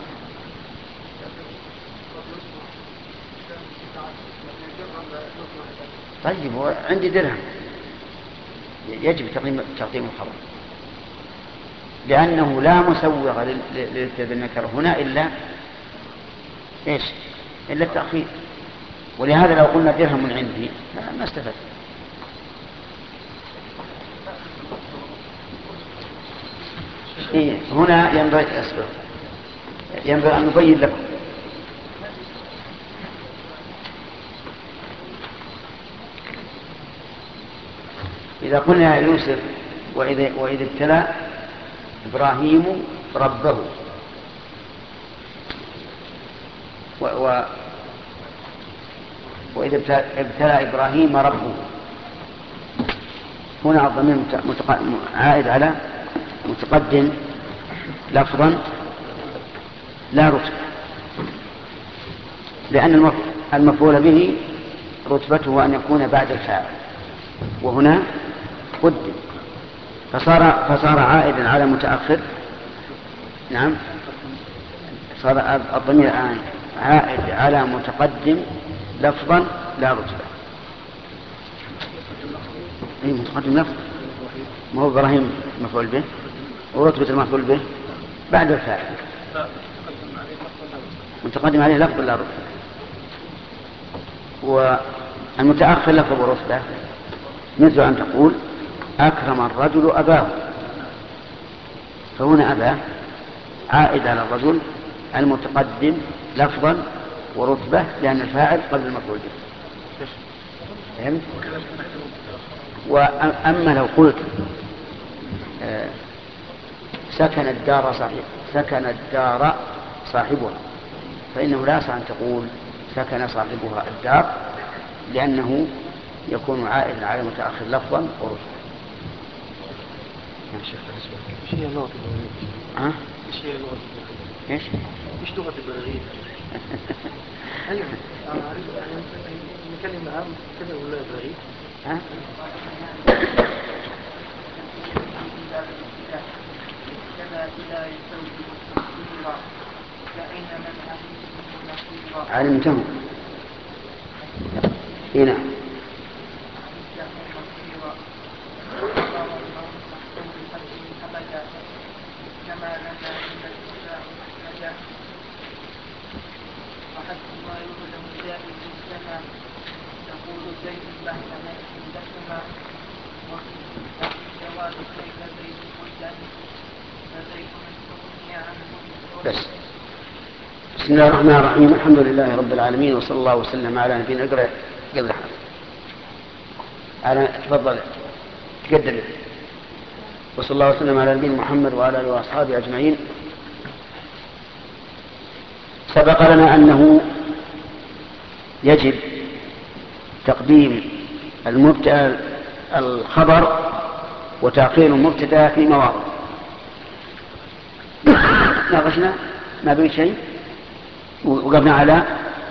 طيب عندي درهم يجب تقديم الخبر، لأنه لا مسوغ للابتداء النكرة هنا إلا إيش؟ إلا التأخير. ولهذا لو قلنا درهم من عندي ما استفدت. هنا ينبغي أن نبين لكم. إذا قلنا يا يوسف وإذا ابتلى إبراهيم ربه وإذا ابتلى إبراهيم ربه، هنا الضمير عائد على متقدم لفظا لا رتبة، لأن المفعول به رتبته أن يكون بعد الفاعل، وهنا قدم فصار عائدا على متأخر. نعم. صار الضمير الآن عائد على متقدم لفظا لا رتبة. أي متقدم لفظ، ما هو إبراهيم مفعول به ورتبة المفعول به بعد الفاعل، متقدم عليه لفظ لا رتبة. والمتأخر لفظ ورتبة مثل أن تقول أكرم الرجل أباه، فهنا أباه عائد على الرجل المتقدم لفظا ورتبة لأن الفاعل قبل المفعول به. فهمت؟ وأما لو قلت سكن الدار صاحبها فإنه لا يصح أن تقول سكن صاحبها الدار، لأنه يكون عائدا على المتأخر لفظا ورتبا. يا شيخ ايش هي اللغة البلاغية؟ ها؟ ايش هي اللغة البلاغية؟ ايش؟ ايش لغة البلاغية؟ ايوه نتكلم معاه كذا ولا بلاغي؟ ها؟ علمته هنا وحسب ما يعلم جائز الزمان يقول زيد بعد نفسه لكما وفي جواز كيف زيد مجدد فزيد استغني عنه. بس. بسم الله الرحمن الرحيم. الحمد لله رب العالمين، وصلى الله وسلم على نبينا. اقرأ على تفضل تقدم. وصلى الله وسلم على نبينا محمد وعلى اله واصحابه اجمعين. سبق لنا أنه يجب تقديم المبتدأ الخبر وتأخير المبتدأ في مواضع. ناقشنا ما بين شيء وقفنا على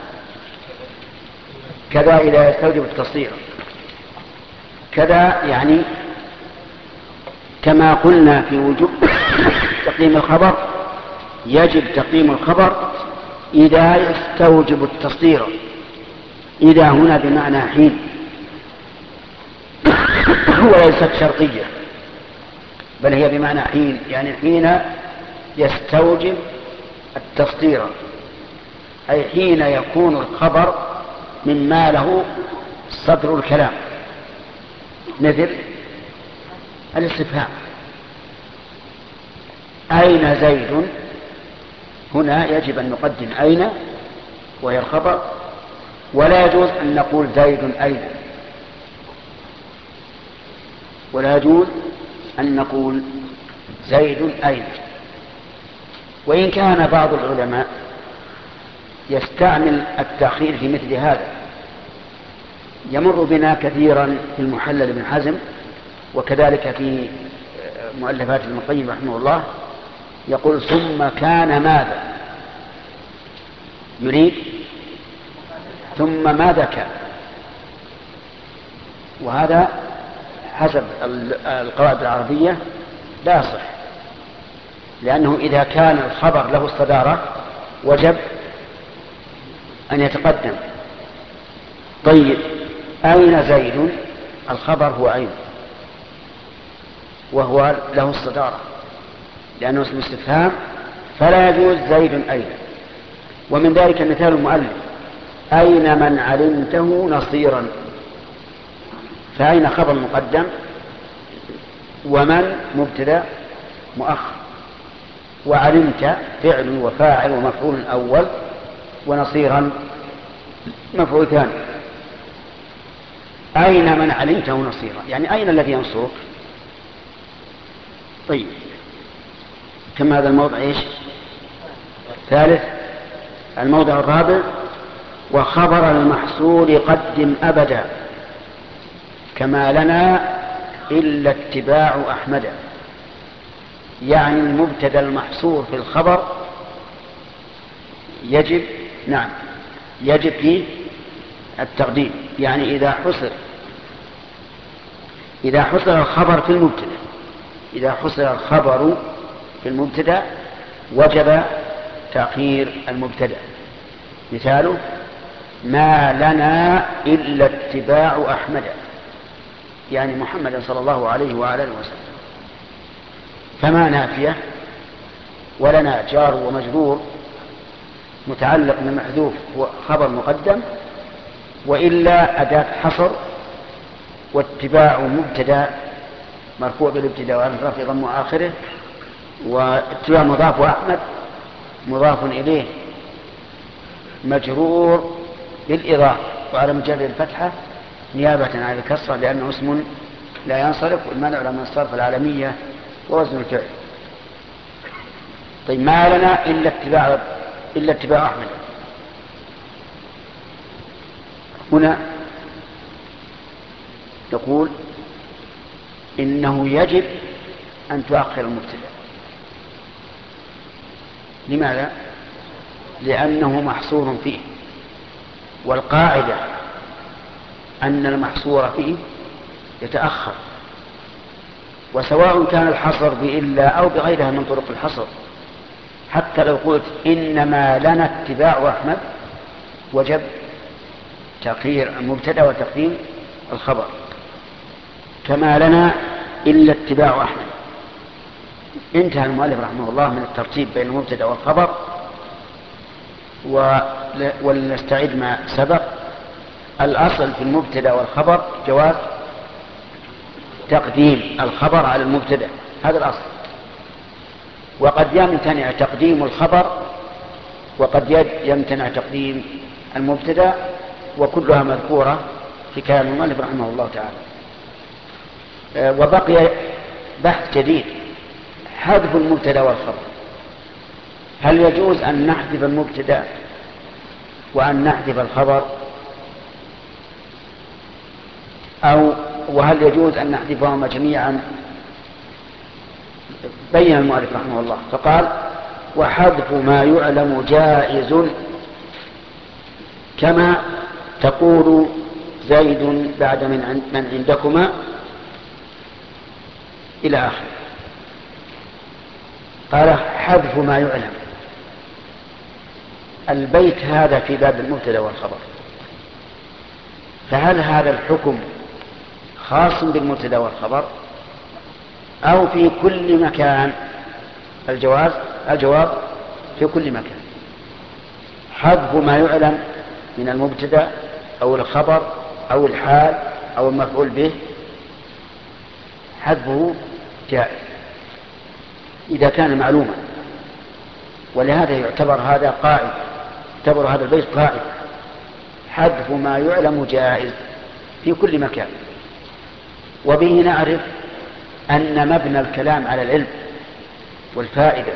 كذا إذا يستوجب التصدير. كذا يعني كما قلنا في وجوب تقديم الخبر، يجب تقديم الخبر إذا يستوجب التصدير. إذا هنا بمعنى حين وليست شرطية، بل هي بمعنى حين، يعني حين يستوجب التصدير، أي حين يكون الخبر مما له صدر الكلام، مثل الاستفهام أين زيد. هنا يجب أن نقدم أين وهي الخبر، ولا يجوز أن نقول زيد أين، ولا يجوز أن نقول زيد أين. وإن كان بعض العلماء يستعمل التأخير في مثل هذا، يمر بنا كثيرا في المحلل بن حزم، وكذلك في مؤلفات ابن القيم رحمه الله، يقول ثم كان ماذا، يريد ثم ماذا كان. وهذا حسب القواعد العربية لا يصح، لأنه إذا كان الخبر له الصدارة وجب أن يتقدم. طيب أين زيد؟ الخبر هو أين، وهو له الصدارة لأنه اسم استفهام، فلا يجوز زيد أين. ومن ذلك مثال المؤلف أين من علمته نصيرا، فأين خبر مقدم، ومن مبتدأ مؤخر، وعلمت فعل وفاعل ومفعول أول، ونصيرا مفعول ثاني. أين من علمته نصيرا، يعني أين الذي ينصرك. طيب كم هذا الموضع ايش؟ ثالث. الموضع الرابع وخبر المحصول قدم أبدا كما لنا إلا اتباع أحمد. يعني المبتدا المحصور في الخبر يجب يجب فيه التقديم. يعني إذا حصل الخبر في المبتدا، إذا حصل الخبر في المبتدا وجب تأخير المبتدا. مثاله ما لنا إلا اتباع أحمد، يعني محمد صلى الله عليه وعلى اله وسلم. فما نافية، ولنا جار ومجرور متعلق بمحذوف هو خبر مقدم، وإلا أداة حصر، واتباع مبتدا مرفوع بالابتداء وعلى رفع ضم آخره، واتباع مضاف وأحمد مضاف إليه مجرور بالإضافة وعلى مجرد الفتحة نيابة عن الكسرة، لأنه اسم لا ينصرف، والمنع من الصرف العالمية ووزن الفعل. طيب ما لنا إلا اتباع أحمد، هنا يقول إنه يجب أن تؤخر المبتدأ. لماذا؟ لأنه محصور فيه، والقاعدة أن المحصور فيه يتأخر، وسواء كان الحصر بإلا أو بغيرها من طرق الحصر. حتى لو قلت إنما لنا اتباع أحمد وجب تأخير المبتدأ وتقديم الخبر، كما لنا إلا اتباع أحمد. انتهى المؤلف رحمه الله من الترتيب بين المبتدأ والخبر، ولنستعيد ما سبق. الأصل في المبتدأ والخبر جواز تقديم الخبر على المبتدأ، هذا الأصل. وقد يمتنع تقديم الخبر وقد يمتنع تقديم المبتدأ، وكلها مذكورة في كلام المؤلف رحمه الله تعالى. وبقي بحث جديد، حذف المبتدأ والخبر. هل يجوز أن نحذف المبتدأ وأن نحذف الخبر، وهل يجوز أن نحذفهما جميعا؟ بين المؤلف رحمه الله فقال: وحذف ما يعلم جائز، كما تقول زيد بعد من عندكما إلى آخر. قال: حذف ما يعلم. البيت هذا في باب المبتدأ والخبر، فهل هذا الحكم خاص بالمبتدأ والخبر أو في كل مكان؟ الجواب في كل مكان. حذف ما يعلم من المبتدأ أو الخبر أو الحال أو المفعول به، حذفه جائز إذا كان معلوما. ولهذا يعتبر هذا قاعدة، يعتبر هذا البيت قاعدة: حذف ما يعلم جائز في كل مكان. وبه نعرف أن مبنى الكلام على العلم والفائدة،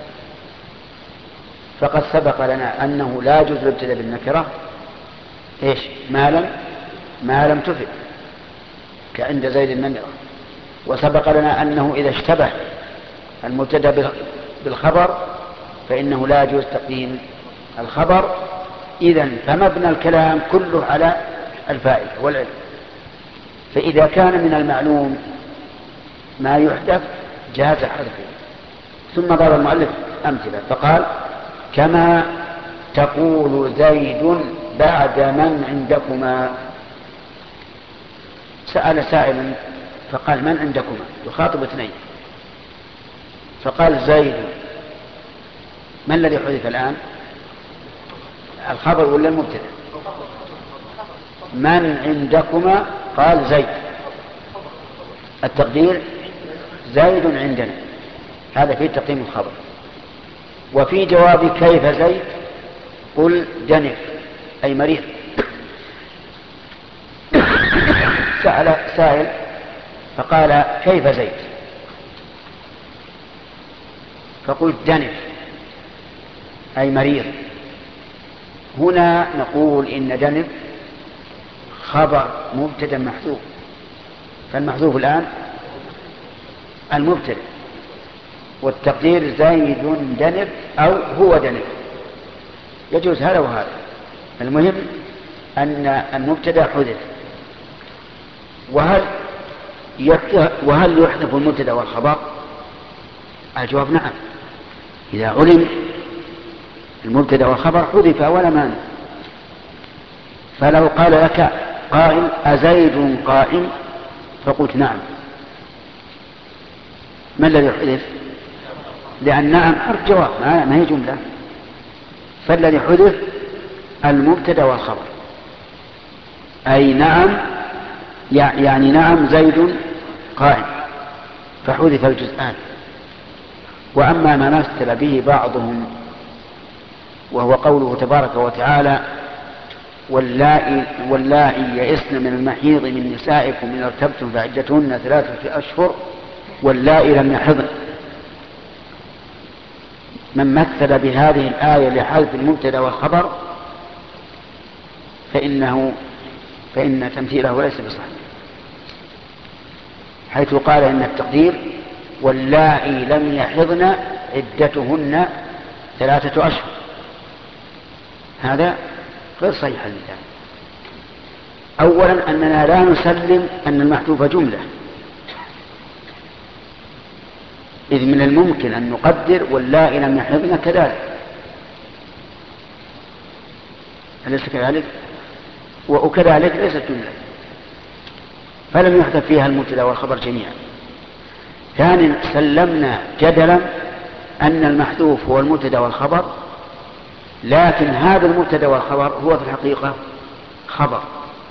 فقد سبق لنا أنه لا يجوز الابتداء بالنكرة ما لم تفد، كعند زيد النمرة. وسبق لنا أنه إذا اشتبه المبتدأ بالخبر فإنه لا يجوز تقديم الخبر. إذن فمبنى الكلام كله على الفائدة والعلم. فإذا كان من المعلوم ما يحدث جاز حذفه. ثم ضرب المؤلف أمثلة فقال: كما تقول زيد بعد من عندكما. سأل سائل فقال: من عندكما؟ يخاطب اثنين، فقال زيد. ما الذي حدث الآن؟ الخبر ولا المبتدأ؟ من عندكما؟ قال زيد. التقدير زيد عندنا، هذا في تقديم الخبر. وفي جواب كيف زيد قل دنف أي مريض. سأل سائل فقال: كيف زيد؟ فقلت دنف أي مريض. هنا نقول إن دنف خبر مبتدأ محذوف، فالمحذوف الآن المبتدأ، والتقدير زيد دنف أو هو دنف، يجوز هذا وهذا. المهم أن المبتدأ حذف. وهل يحذف المبتدأ والخبر؟ الجواب نعم، إذا علم المبتدأ والخبر حذف ولا مانع. فلو قال لك قائل: أزيد قائم؟ فقلت نعم، ما الذي حذف؟ لأن نعم حرف جواب ما هي جملة، فالذي حذف المبتدأ والخبر. أي نعم، يعني نعم زيد قائم، فحذف الجزءان. وأما ما مثل به بعضهم وهو قوله تبارك وتعالى: واللائي يئسن من المحيض من نسائكم إن ارتبتم فعدتهن 3 أشهر واللائي لم يحضن. من مثل بهذه الآية لحذف المبتدأ والخبر فإنه فإن تمثيله ليس بصحيح، حيث قال إن التقدير واللائي لم يحضن عدتهن 3 أشهر، هذا غير صحيح لله. أولا أننا لا نسلم أن المحذوف جملة، إذ من الممكن أن نقدر واللائي لم يحضن كذلك، أليس كذلك؟ وكذلك ليست جملة، فلم يحذف فيها المبتدا والخبر جميعا. ثانيا سلمنا جدلا أن المحذوف هو المبتدا والخبر، لكن هذا المبتدا والخبر هو في الحقيقة خبر،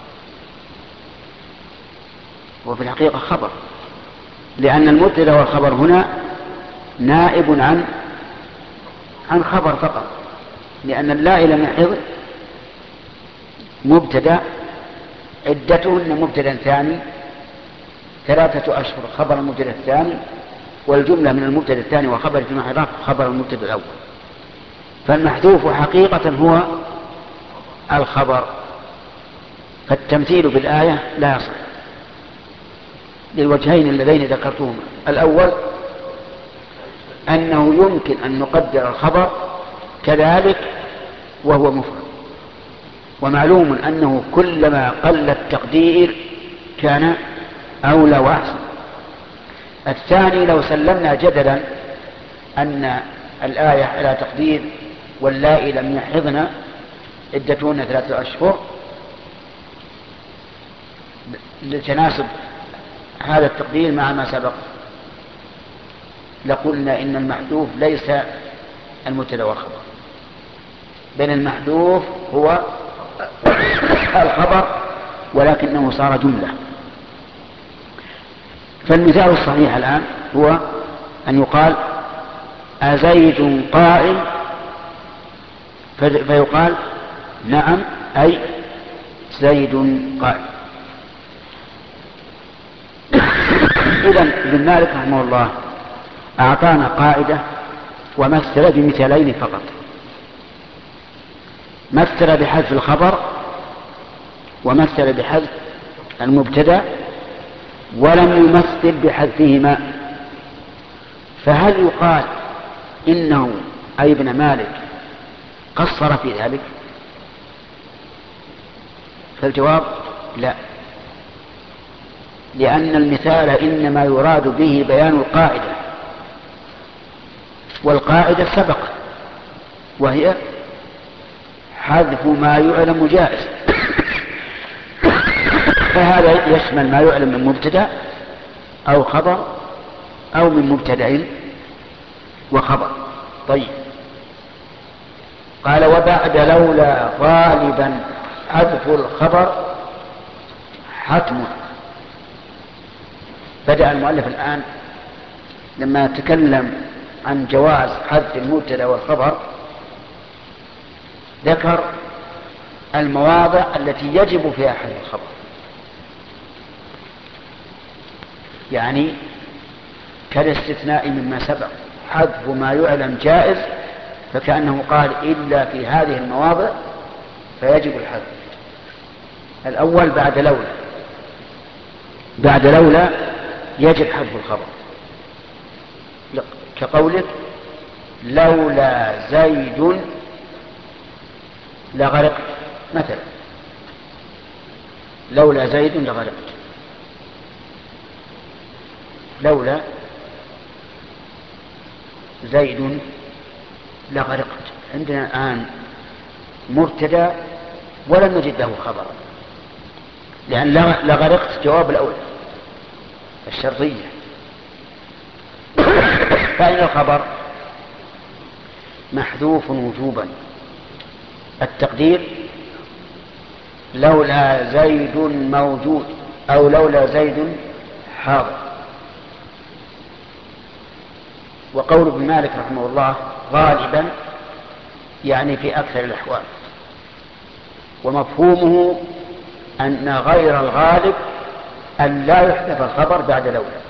وفي الحقيقة خبر، لأن المبتدا والخبر هنا نائب عن خبر فقط، لأن اللائي لم يحض مبتدا عدتهن مبتدا ثاني 3 أشهر خبر المبتدا الثاني، والجملة من المبتدا الثاني وخبر في محل رفع خبر المبتدا الأول، فالمحذوف حقيقة هو الخبر، فالتمثيل بالآية لا يصح للوجهين اللذين ذكرتهما. الأول أنه يمكن أن نقدر الخبر كذلك وهو مفرد، ومعلوم أنه كلما قل التقدير كان أولى وأحسن. الثاني لو سلمنا جدلا أن الآية على تقدير واللائي لم يحضن عدتهن 3 أشهر لتناسب هذا التقدير مع ما سبق، لقلنا إن المحذوف ليس المبتدا والخبر، بل المحذوف هو الخبر ولكنه صار جملة. فالمثال الصحيح الآن هو أن يقال أزيد قائم، فيقال نعم أي زيد قائم. إذن ابن مالك رحمه الله أعطانا قاعدة ومثل بمثالين فقط، مثل بحذف الخبر ومثل بحذف المبتدا، ولم يمثل بحذفهما. فهل يقال إنه أي ابن مالك قصر في ذلك؟ فالجواب لا، لأن المثال إنما يراد به بيان القاعدة، والقاعدة سبق وهي حذف ما يعلم جائز، فهذا يشمل ما يعلم من مبتدا أو خبر أو من مبتدا وخبر. طيب، قال وبعد لولا غالبا حذف الخبر حتم. بدأ المؤلف الآن لما تكلم عن جواز حذف المبتدا والخبر ذكر المواضع التي يجب فيها حذف الخبر، يعني كالاستثناء مما سبق حذف ما يعلم جائز، فكأنه قال إلا في هذه المواضع فيجب الحذف. الأول بعد لولا يجب حذف الخبر، كقولك لولا زيد لغرقت مثلا، لولا زيد لغرقت، لولا زيد لغرقت. عندنا الآن مبتدا ولم نجد له خبر، لأن لغرقت جواب الأول الشرطية، فإن الخبر محذوف وجوبا. التقدير لولا زيد موجود أو لولا زيد حاضر. وقول ابن مالك رحمه الله غالبا يعني في أكثر الأحوال، ومفهومه أن غير الغالب أن لا يحذف الخبر بعد لولا،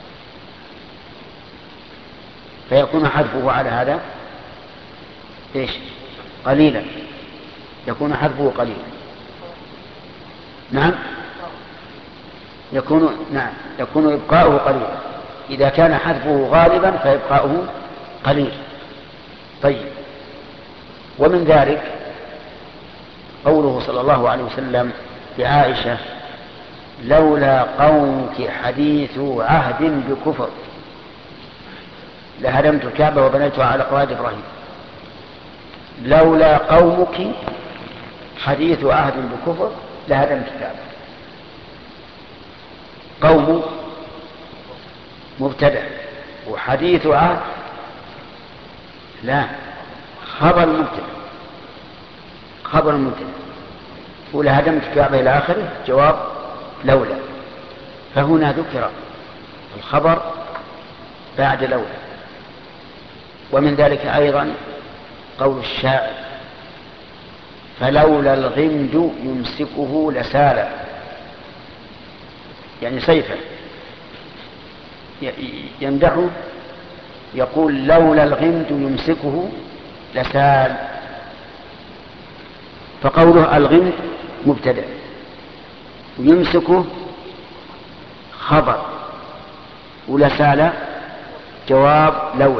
فيكون حذفه على هذا إيش؟ قليلا، يكون حذفه قليلا. نعم يكون إبقاؤه قليلا. إذا كان حذفه غالبا فإبقاؤه قليل. طيب، ومن ذلك قوله صلى الله عليه وسلم لعائشة: لولا قومك حديث عهد بكفر لهدمت الكعبة وبنيتها على قواعد إبراهيم. لولا قومك حديث عهد بكفر لهدمت الكعبة. قوم مبتدأ، وحديث عهد لا، خبر مبتدأ. ولهدمت الكعبة إلى آخره جواب لولا. فهنا ذكر الخبر بعد لولا. ومن ذلك أيضا قول الشاعر: فلولا الغمد يمسكه لسال، يعني سيفه يمدحه، يقول: لولا الغمد يمسكه لسال. فقوله الغمد مبتدأ ويمسكه خبر، ولسال جواب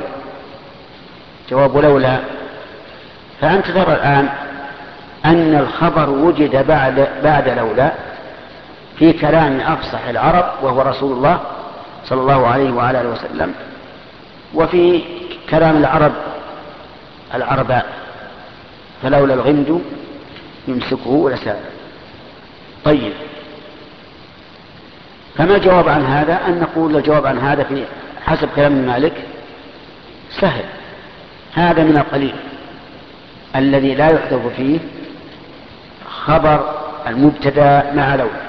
لولا. فأنت ترى الآن أن الخبر وجد بعد لولا في كلام أفصح العرب وهو رسول الله صلى الله عليه وعلى آله وسلم، وفي كلام العرباء: فلولا الغمد يمسكه لسال. طيب، فما الجواب عن هذا؟ أن نقول الجواب عن هذا في حسب كلام مالك سهل. هذا من القليل الذي لا يحذف فيه خبر المبتدا مع لولا.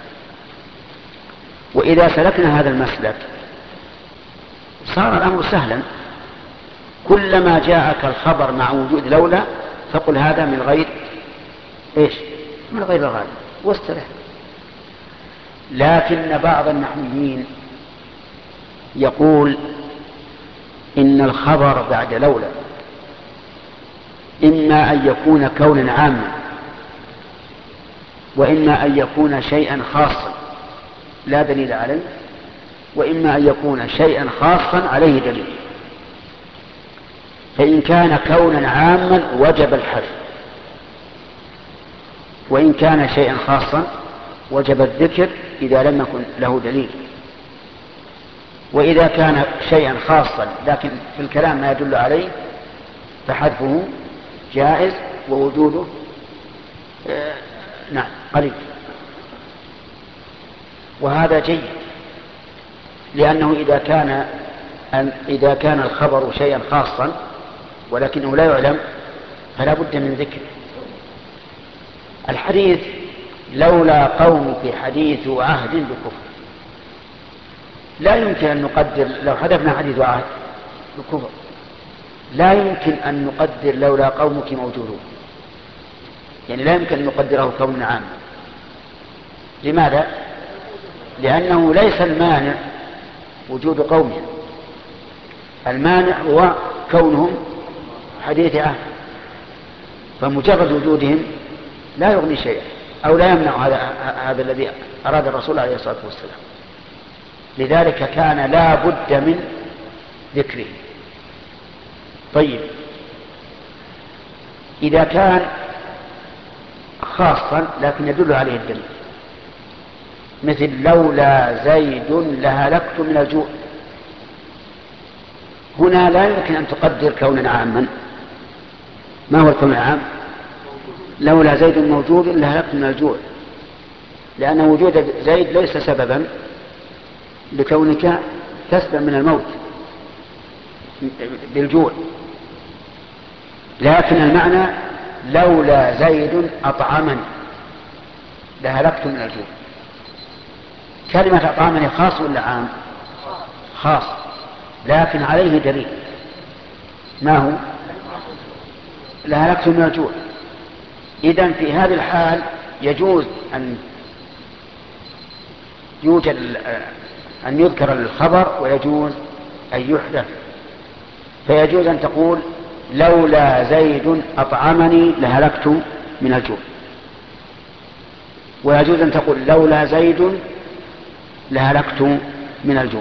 وإذا سلكنا هذا المسلك صار الأمر سهلا. كلما جاءك الخبر مع وجود لولا فقل هذا من غير من غير الغالب واسترح. لكن بعض النحويين يقول إن الخبر بعد لولا إما أن يكون كونا عاما، وإما أن يكون شيئا خاصا لا دليل عليه، وإما أن يكون شيئا خاصا عليه دليل. فإن كان كونا عاما وجب الحذف، وإن كان شيئا خاصا وجب الذكر إذا لم يكن له دليل. وإذا كان شيئا خاصا لكن في الكلام ما يدل عليه فحذفه جائز ووجوده قليل. وهذا جيد، لأنه إذا كان الخبر شيئا خاصا ولكنه لا يعلم فلا بد من ذكر. الحديث: لولا قومك حديث عهد بكفر، لا يمكن أن نقدر لو حدثنا حديث عهد بكفر لا يمكن أن نقدر لولا قومك موجودون، يعني لا يمكن أن نقدره كونا عاما. لماذا؟ لأنه ليس المانع وجود قومهم، المانع هو كونهم حديث عهد، فمجرد وجودهم لا يغني شيئا أو لا يمنع هذا الذي أراد الرسول عليه الصلاة والسلام. لذلك كان لا بد من ذكره. طيب، إذا كان خاصا لكن يدل عليه الدليل، مثل: لولا زيد لهلكت من الجوع، هنا لا يمكن أن تقدر كونا عاما. ما هو الكون العام؟ لولا زيد موجود لهلكت من الجوع، لأن وجود زيد ليس سببا لكونك تسلم من الموت بالجوع، لكن المعنى: لولا زيد أطعمني لهلكت من الجوع. كلمة أطعمني خاص ولا عام؟ خاص، لكن عليه دليل. ما هو؟ لهلكت من الجوع. إذن في هذه الحال يجوز أن يذكر الخبر ويجوز أن يحدث. فيجوز أن تقول: لولا زيد أطعمني لهلكت من الجوع. ويجوز أن تقول لولا زيد لهلكت من الجوع.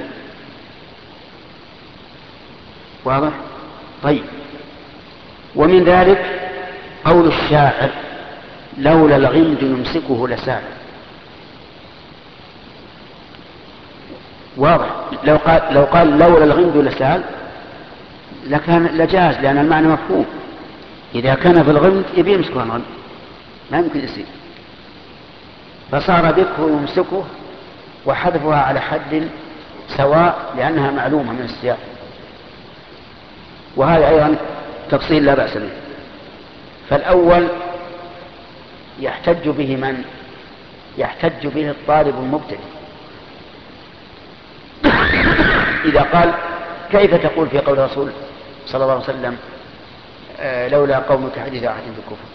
واضح؟ طيب. ومن ذلك قول الشاعر لولا الغمد يمسكه لسال. واضح. لو قال لولا الغمد لسال لكان لجاز، لأن المعنى مفهوم. إذا كان في الغمد يبي يمسكه الغمد ما يمكن يصير، فصار ذكره يمسكه وحذفها على حد سواء لأنها معلومة من السياق. وهذا أيضا تفصيل لا بأس به. فالأول يحتج به من؟ يحتج به الطالب المبتدئ إذا قال كيف تقول في قول الرسول صلى الله عليه وسلم لولا قومك حديث أحد بالكفر؟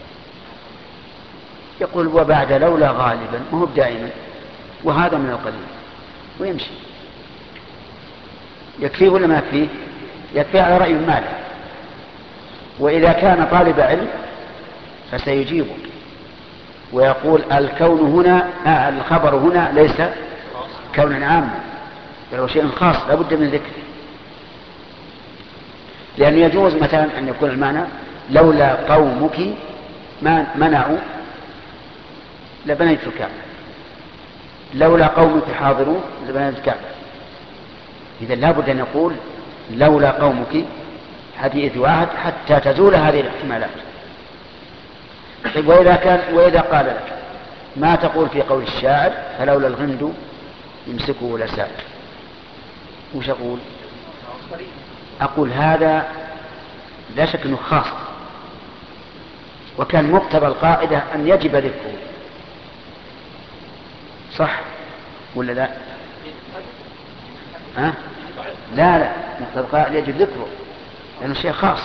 يقول وبعد لولا غالبا، ما هو دائما، وهذا من القليل، ويمشي. يكفيه ولا ما يكفيه؟ يكفيه على رأي مالك. وإذا كان طالب علم فسيجيبه ويقول الكون هنا الخبر هنا ليس كونا عاما، بل هو شيء خاص لا بد من ذكره. لأن يجوز مثلا أن يكون المعنى لولا قومك ما منعوا لبنيت الكعبة، لولا قومك حاضرون لبنيت الكعبة. إذا لا بد أن يقول لولا قومك حديث واحد حتى تزول هذه الاحتمالات. وإذا قال لك ما تقول في قول الشاعر فلولا الغمد يمسكه لسال، وش أقول؟ أقول هذا لا شك أنه خاص، وكان مقتضى القاعدة أن يجب ذكره، صح ولا لا؟ لا مقتضى القاعدة يجب ذكره لأنه شيء خاص.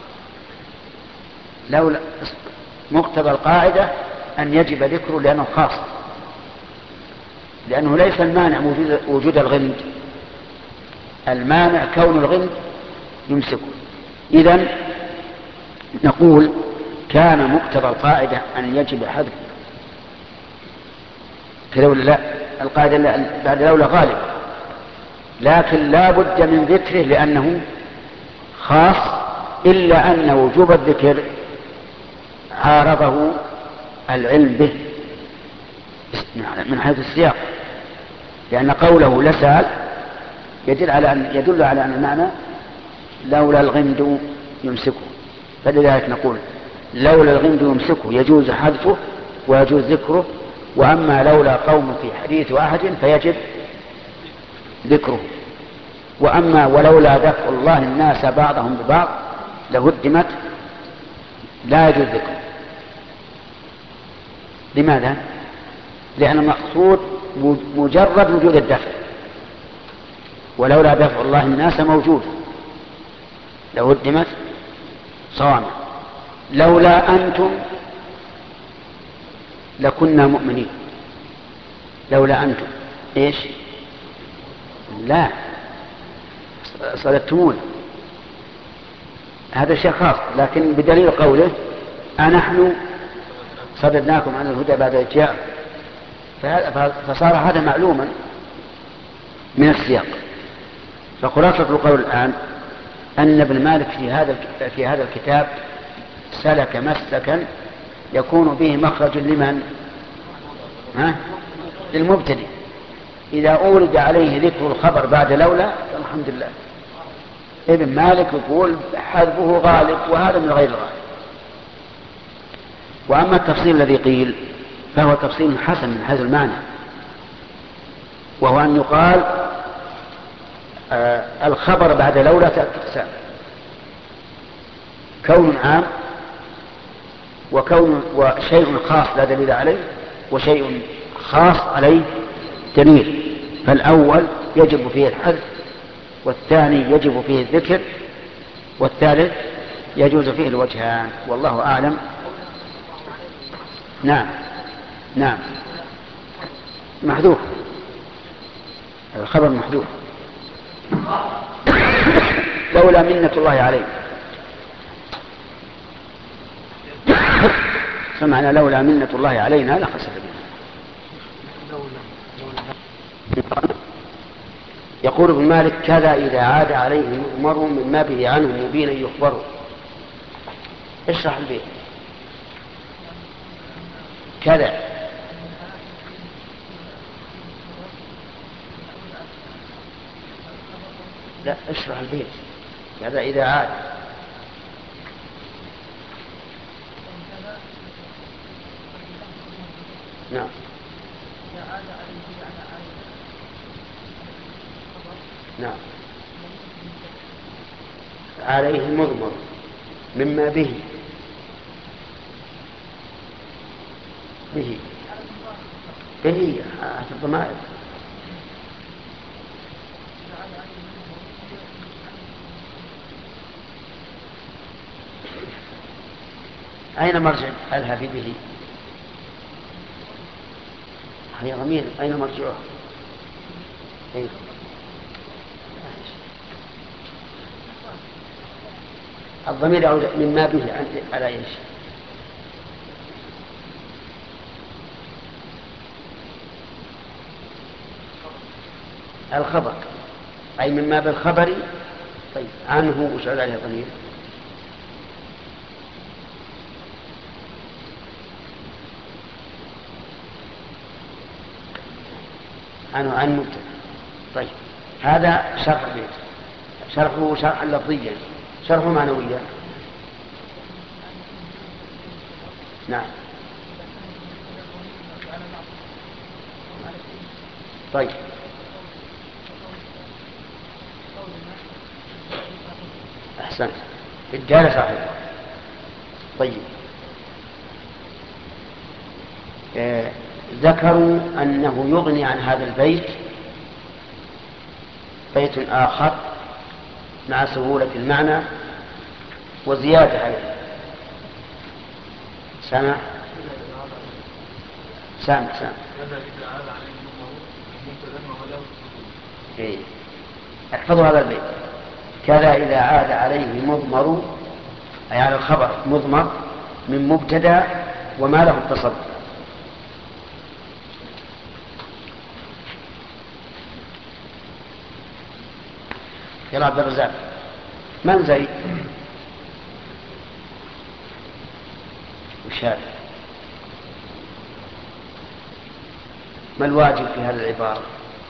لولا مقتضى القاعدة أن يجب ذكره لأنه خاص، لأنه ليس المانع وجود الغمد، المانع كون الغمد يمسكه. إذن نقول كان مقتضى القاعدة أن يجب حذف كلولا. لا، القاعدة بعد لولا غالب، لكن لا بد من ذكره لأنه خاص، إلا أن وجوب الذكر عارضه العلم به من حيث السياق، لأن قوله لسال يدل على أن المعنى لولا الغمد يمسكه، فلذلك نقول لولا الغمد يمسكه يجوز حذفه ويجوز ذكره، وأما لولا قوم في حديث واحد فيجب ذكره. وأما ولولا دفع الله الناس بعضهم ببعض لهدمت لا يجوز ذكره. لماذا؟ لأن المقصود مجرد وجود الدفع، ولولا دفع الله الناس موجود لهدمت صوامع. لولا أنتم لكنا مؤمنين. لولا أنتم إيش؟ لا صددتمون، هذا شيء خاص، لكن بدليل قوله أنحن صددناكم عن الهدى بعد إذ جاءكم، فصار هذا معلوما من السياق. فخلاصة القول الآن أن ابن مالك في هذا الكتاب سلك مسلكا يكون به مخرج لمن؟ للمبتدئ. إذا أورد عليه ذكر الخبر بعد لولا الحمد لله. ابن مالك يقول حذفه غالب، وهذا من غير الغالب. وأما التفصيل الذي قيل فهو تفصيل حسن من حيث المعنى، وهو أن يقال الخبر بعد لولا تقسام: كون عام، وشيء خاص لا دليل عليه، وشيء خاص عليه دليل. فالأول يجب فيه الحذف، والثاني يجب فيه الذكر، والثالث يجوز فيه الوجهان، والله أعلم. نعم محذوف، الخبر محذوف. لولا منة الله عليه، فمعنى لولا منة الله علينا لخسف بنا. يقول ابن مالك كذا إذا عاد عليه مؤمر مما به عنه مبينا يخبر. اشرح البيت. كذا لا اشرح البيت. كذا إذا عاد نعم نعم عليه مضمر مما به به الضمائر. أين مرجع ألها في به؟ هي ضمير أين مرجعه؟ إيه؟ الضمير يعود مما به على ايش؟ الخبر، أي مما بالخبر. طيب عنه وش يعود عليه الضمير؟ عنه عن مبتدأ. طيب هذا شرح البيت. شرحه شرحا لفظيا، شرحه معنويا. نعم. طيب أحسنت، الجالة صاحب. طيب ذكروا أنه يغني عن هذا البيت بيت آخر مع سهولة المعنى وزيادة عليه. سامع إيه. احفظوا هذا البيت. كذا إذا عاد عليه مضمر، أي على الخبر مضمر من مبتدأ وما له اتصل. يلا عبد الرزاق. من زيد؟ وشاب. ما الواجب في هذه العبارة؟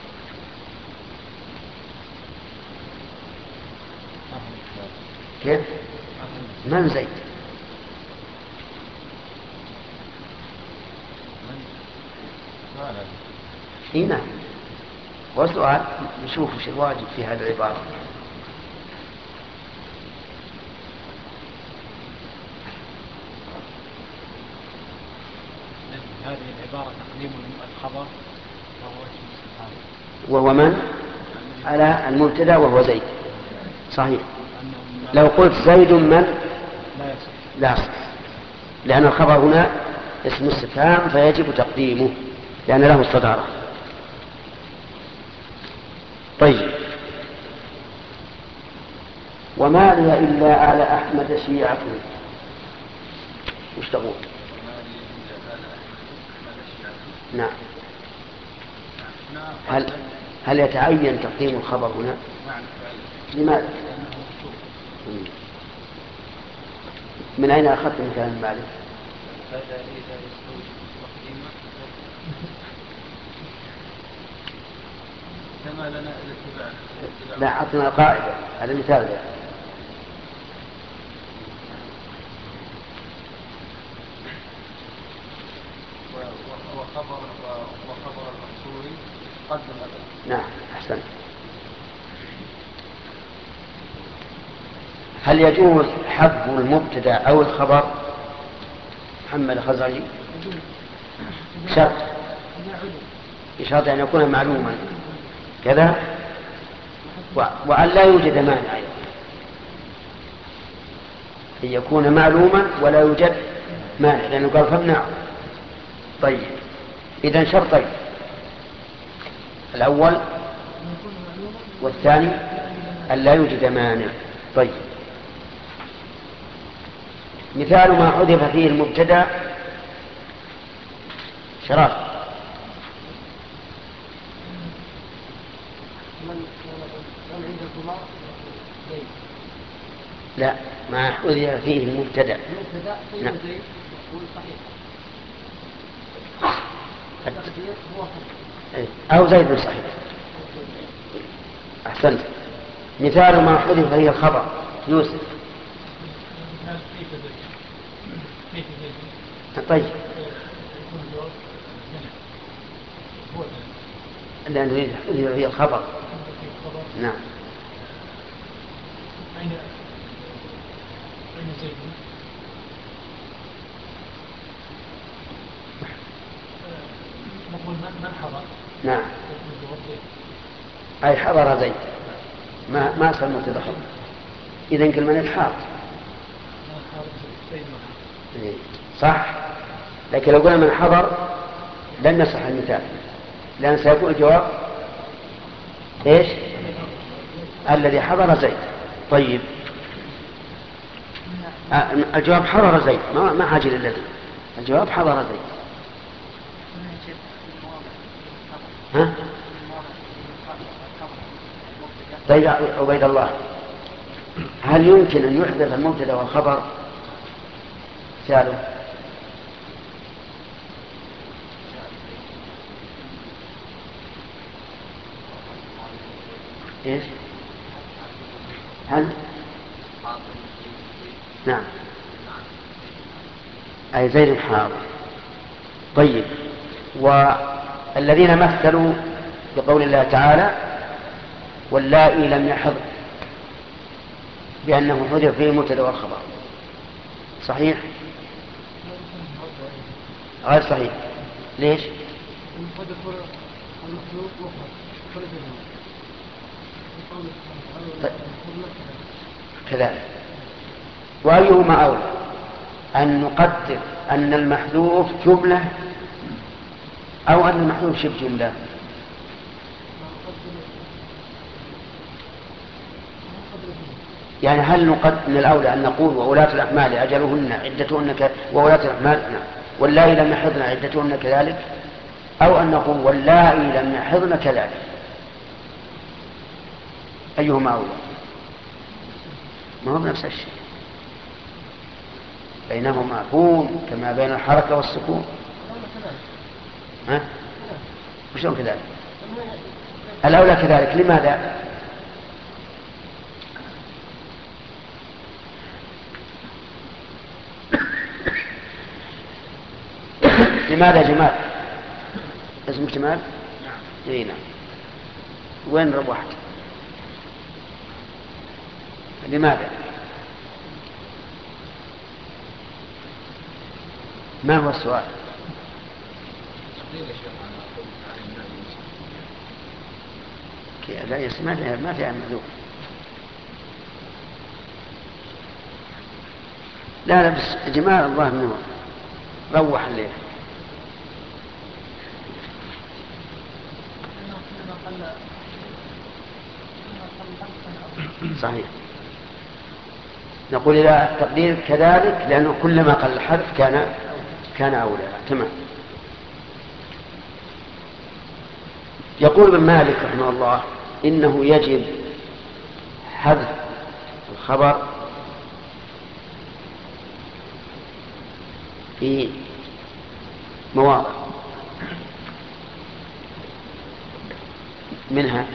كيف؟ من زيد؟ هنا وسؤال نشوف وش الواجب في هذه العبارة. هذه العبارة تقديم الخبر وهو من على المبتدا وهو زيد. صحيح. لو قلت زيد من لا يصح، لأن الخبر هنا اسم استفهام فيجب تقديمه لأن له الصدارة. طيب وما لي إلا على أحمد شيعة. وش تقول؟ نعم. هل يتعين تقديم الخبر هنا؟ لماذا؟ من أين أخذت مثال مالك؟ لا أعطنا قاعدة هذا مثال ده. وخبر المحصول قدم. نعم أحسن. هل يجوز حذف المبتدا أو الخبر؟ محمد الخزرجي. بشرط أن يكون معلوما كذا وأن لا يوجد مانع، أن يكون معلوما ولا يوجد مانع لأنه قال فامنعه. طيب إذن شرطين، الأول والثاني أن لا يوجد مانع. طيب مثال ما حذف فيه المبتدا شرط لا، ما حذف فيه المبتدأ. المبتدأ طيب نعم. زيد يقول صحيح. التقدير هو أو زيد صحيح. أحسنت. مثال ما حذف فيه الخبر. يوسف. طيب، لا نريد حذف فيه الخبر. نعم. أين زيد؟ نقول من حضر؟ نعم. أي حضر زيد، ما سمت الحضر. إذا كل من الحاضر صح. لكن لو قلنا من حضر لن نصح المثال، لأن سيكون الجواب إيش؟ الذي حضر زيد. طيب، الجواب حضر زيد، ما حاجة للذي. الجواب حضر زيد. ها؟ طيب عبيد الله، هل يمكن أن يحذف المبتدأ والخبر؟ سألوا. إيش؟ هل؟ نعم، أي زيد حاضر. طيب، والذين مثلوا بقول الله تعالى واللائي لم يحض بأنه حذف فيه المبتدأ والخبر، صحيح؟ غير صحيح. ليش؟ كذلك. وأيهما أولى، أن نقدر أن المحذوف جملة أو أن المحذوف شبه جملة؟ يعني هل من الأولى أن نقول وولاة الأحمال أجلهن عدتهن وولاة الأحمال نعم واللائي لم يحضن عدتهن كذلك، أو أن نقول واللائي لم يحضن كذلك؟ أيهما أولى؟ ما هو بنفس الشيء، بينهما كون كما بين الحركة والسكون. ها؟ وشون كذلك؟ الأولى كذلك. لماذا؟ لماذا جمال؟ اسمك جمال؟ نعم. نعم. وين روحت؟ لماذا؟ ما هو السؤال؟ لا يسمع، ما فيها محذوف. لا بس جمال الله منه روح الليل. صحيح. نقول إلى تقدير كذلك، لأنه كلما قل الحذف كان أولى. تمام. يقول ابن مالك رحمه الله إنه يجب حذف الخبر في مواضع منها.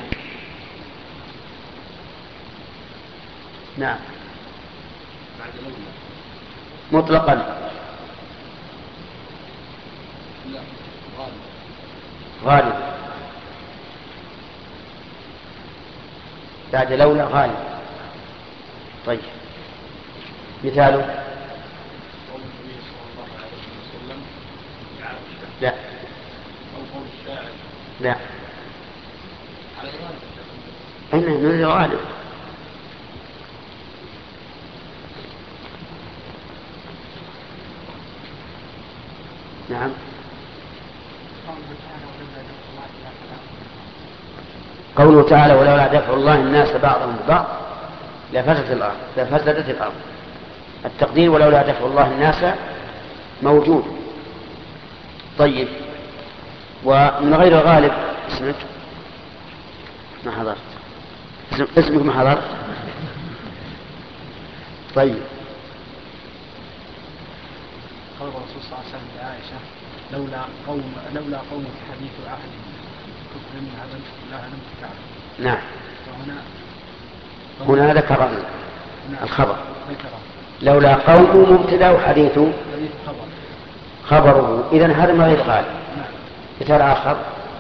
نعم، مطلقا. غالب بعد لولا غالب. طيب، مثاله لا لا أين نريد غالب. نعم. قوله تعالى ولولا دفع الله الناس بعضهم ببعض لفسدت الأرض. التقدير ولولا دفع الله الناس موجود. طيب، ومن غير غالب اسمك ما حضرت. اسمك ما حضرت. طيب. قول الرسول صلى الله عليه وسلم لعائشة لولا قوم حديث عهد كفر لهدمت الكعبة. نعم. وهنا هنا ذكر الخبر. ذكره لولا قوم مبتدا وحديث حديث خبره، إذن هذا ما يفعل. نعم. مثال آخر: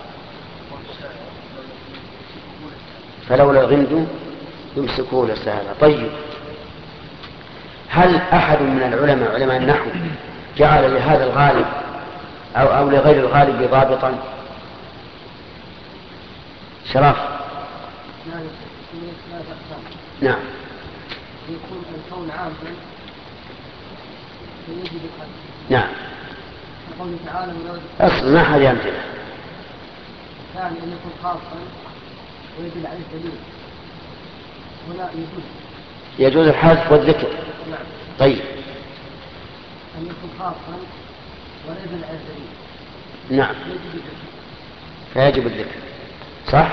فلولا الغمد يمسكون السهل. طيب، هل أحد من العلماء علماء النحو جعل لهذا الغالب أو لغير الغالب ضابطا؟ شرف. نعم. يكون الكون عاما فيجب الحد. نعم. قوله تعالى أصل ما حد يمتنع. ثاني أن يكون خاصا ويدل عليه دليل. هنا يجوز الحذف والذكر. نعم. طيب. أن يكون خاصا ولا يدل عليه دليل. نعم. فيجب الذكر. صح.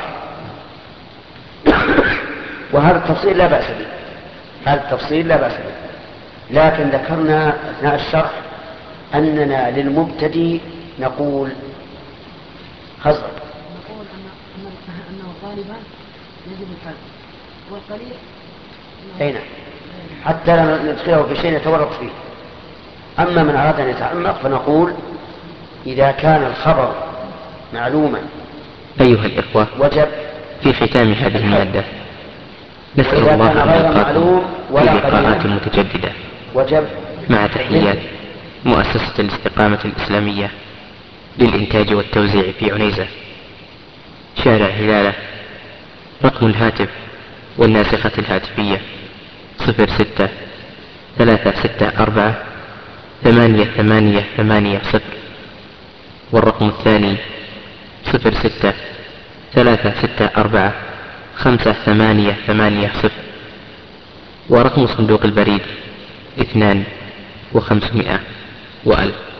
وهذا التفصيل لا بأس به. لكن ذكرنا أثناء الشرح أننا للمبتدئ نقول خزر. نقول أنه غالبا يجب الحذف والقليل أين حتى لا ندخله في شيء يتورط فيه. أما من أراد أن يتعمق فنقول إذا كان الخبر معلوما أيها الإخوة، وجب في ختام هذه المادة نسأل وإذا الله كان أن غير يلقاكم معلوم في ولا لقاءات قليل متجددة، وجب. مع تحيات مؤسسة الاستقامة الإسلامية للإنتاج والتوزيع في عنيزة، شارع هلالة. رقم الهاتف والناسخة الهاتفية 06-364-8880، والرقم الثاني 06-364-5880، ورقم صندوق البريد 2500 و1000.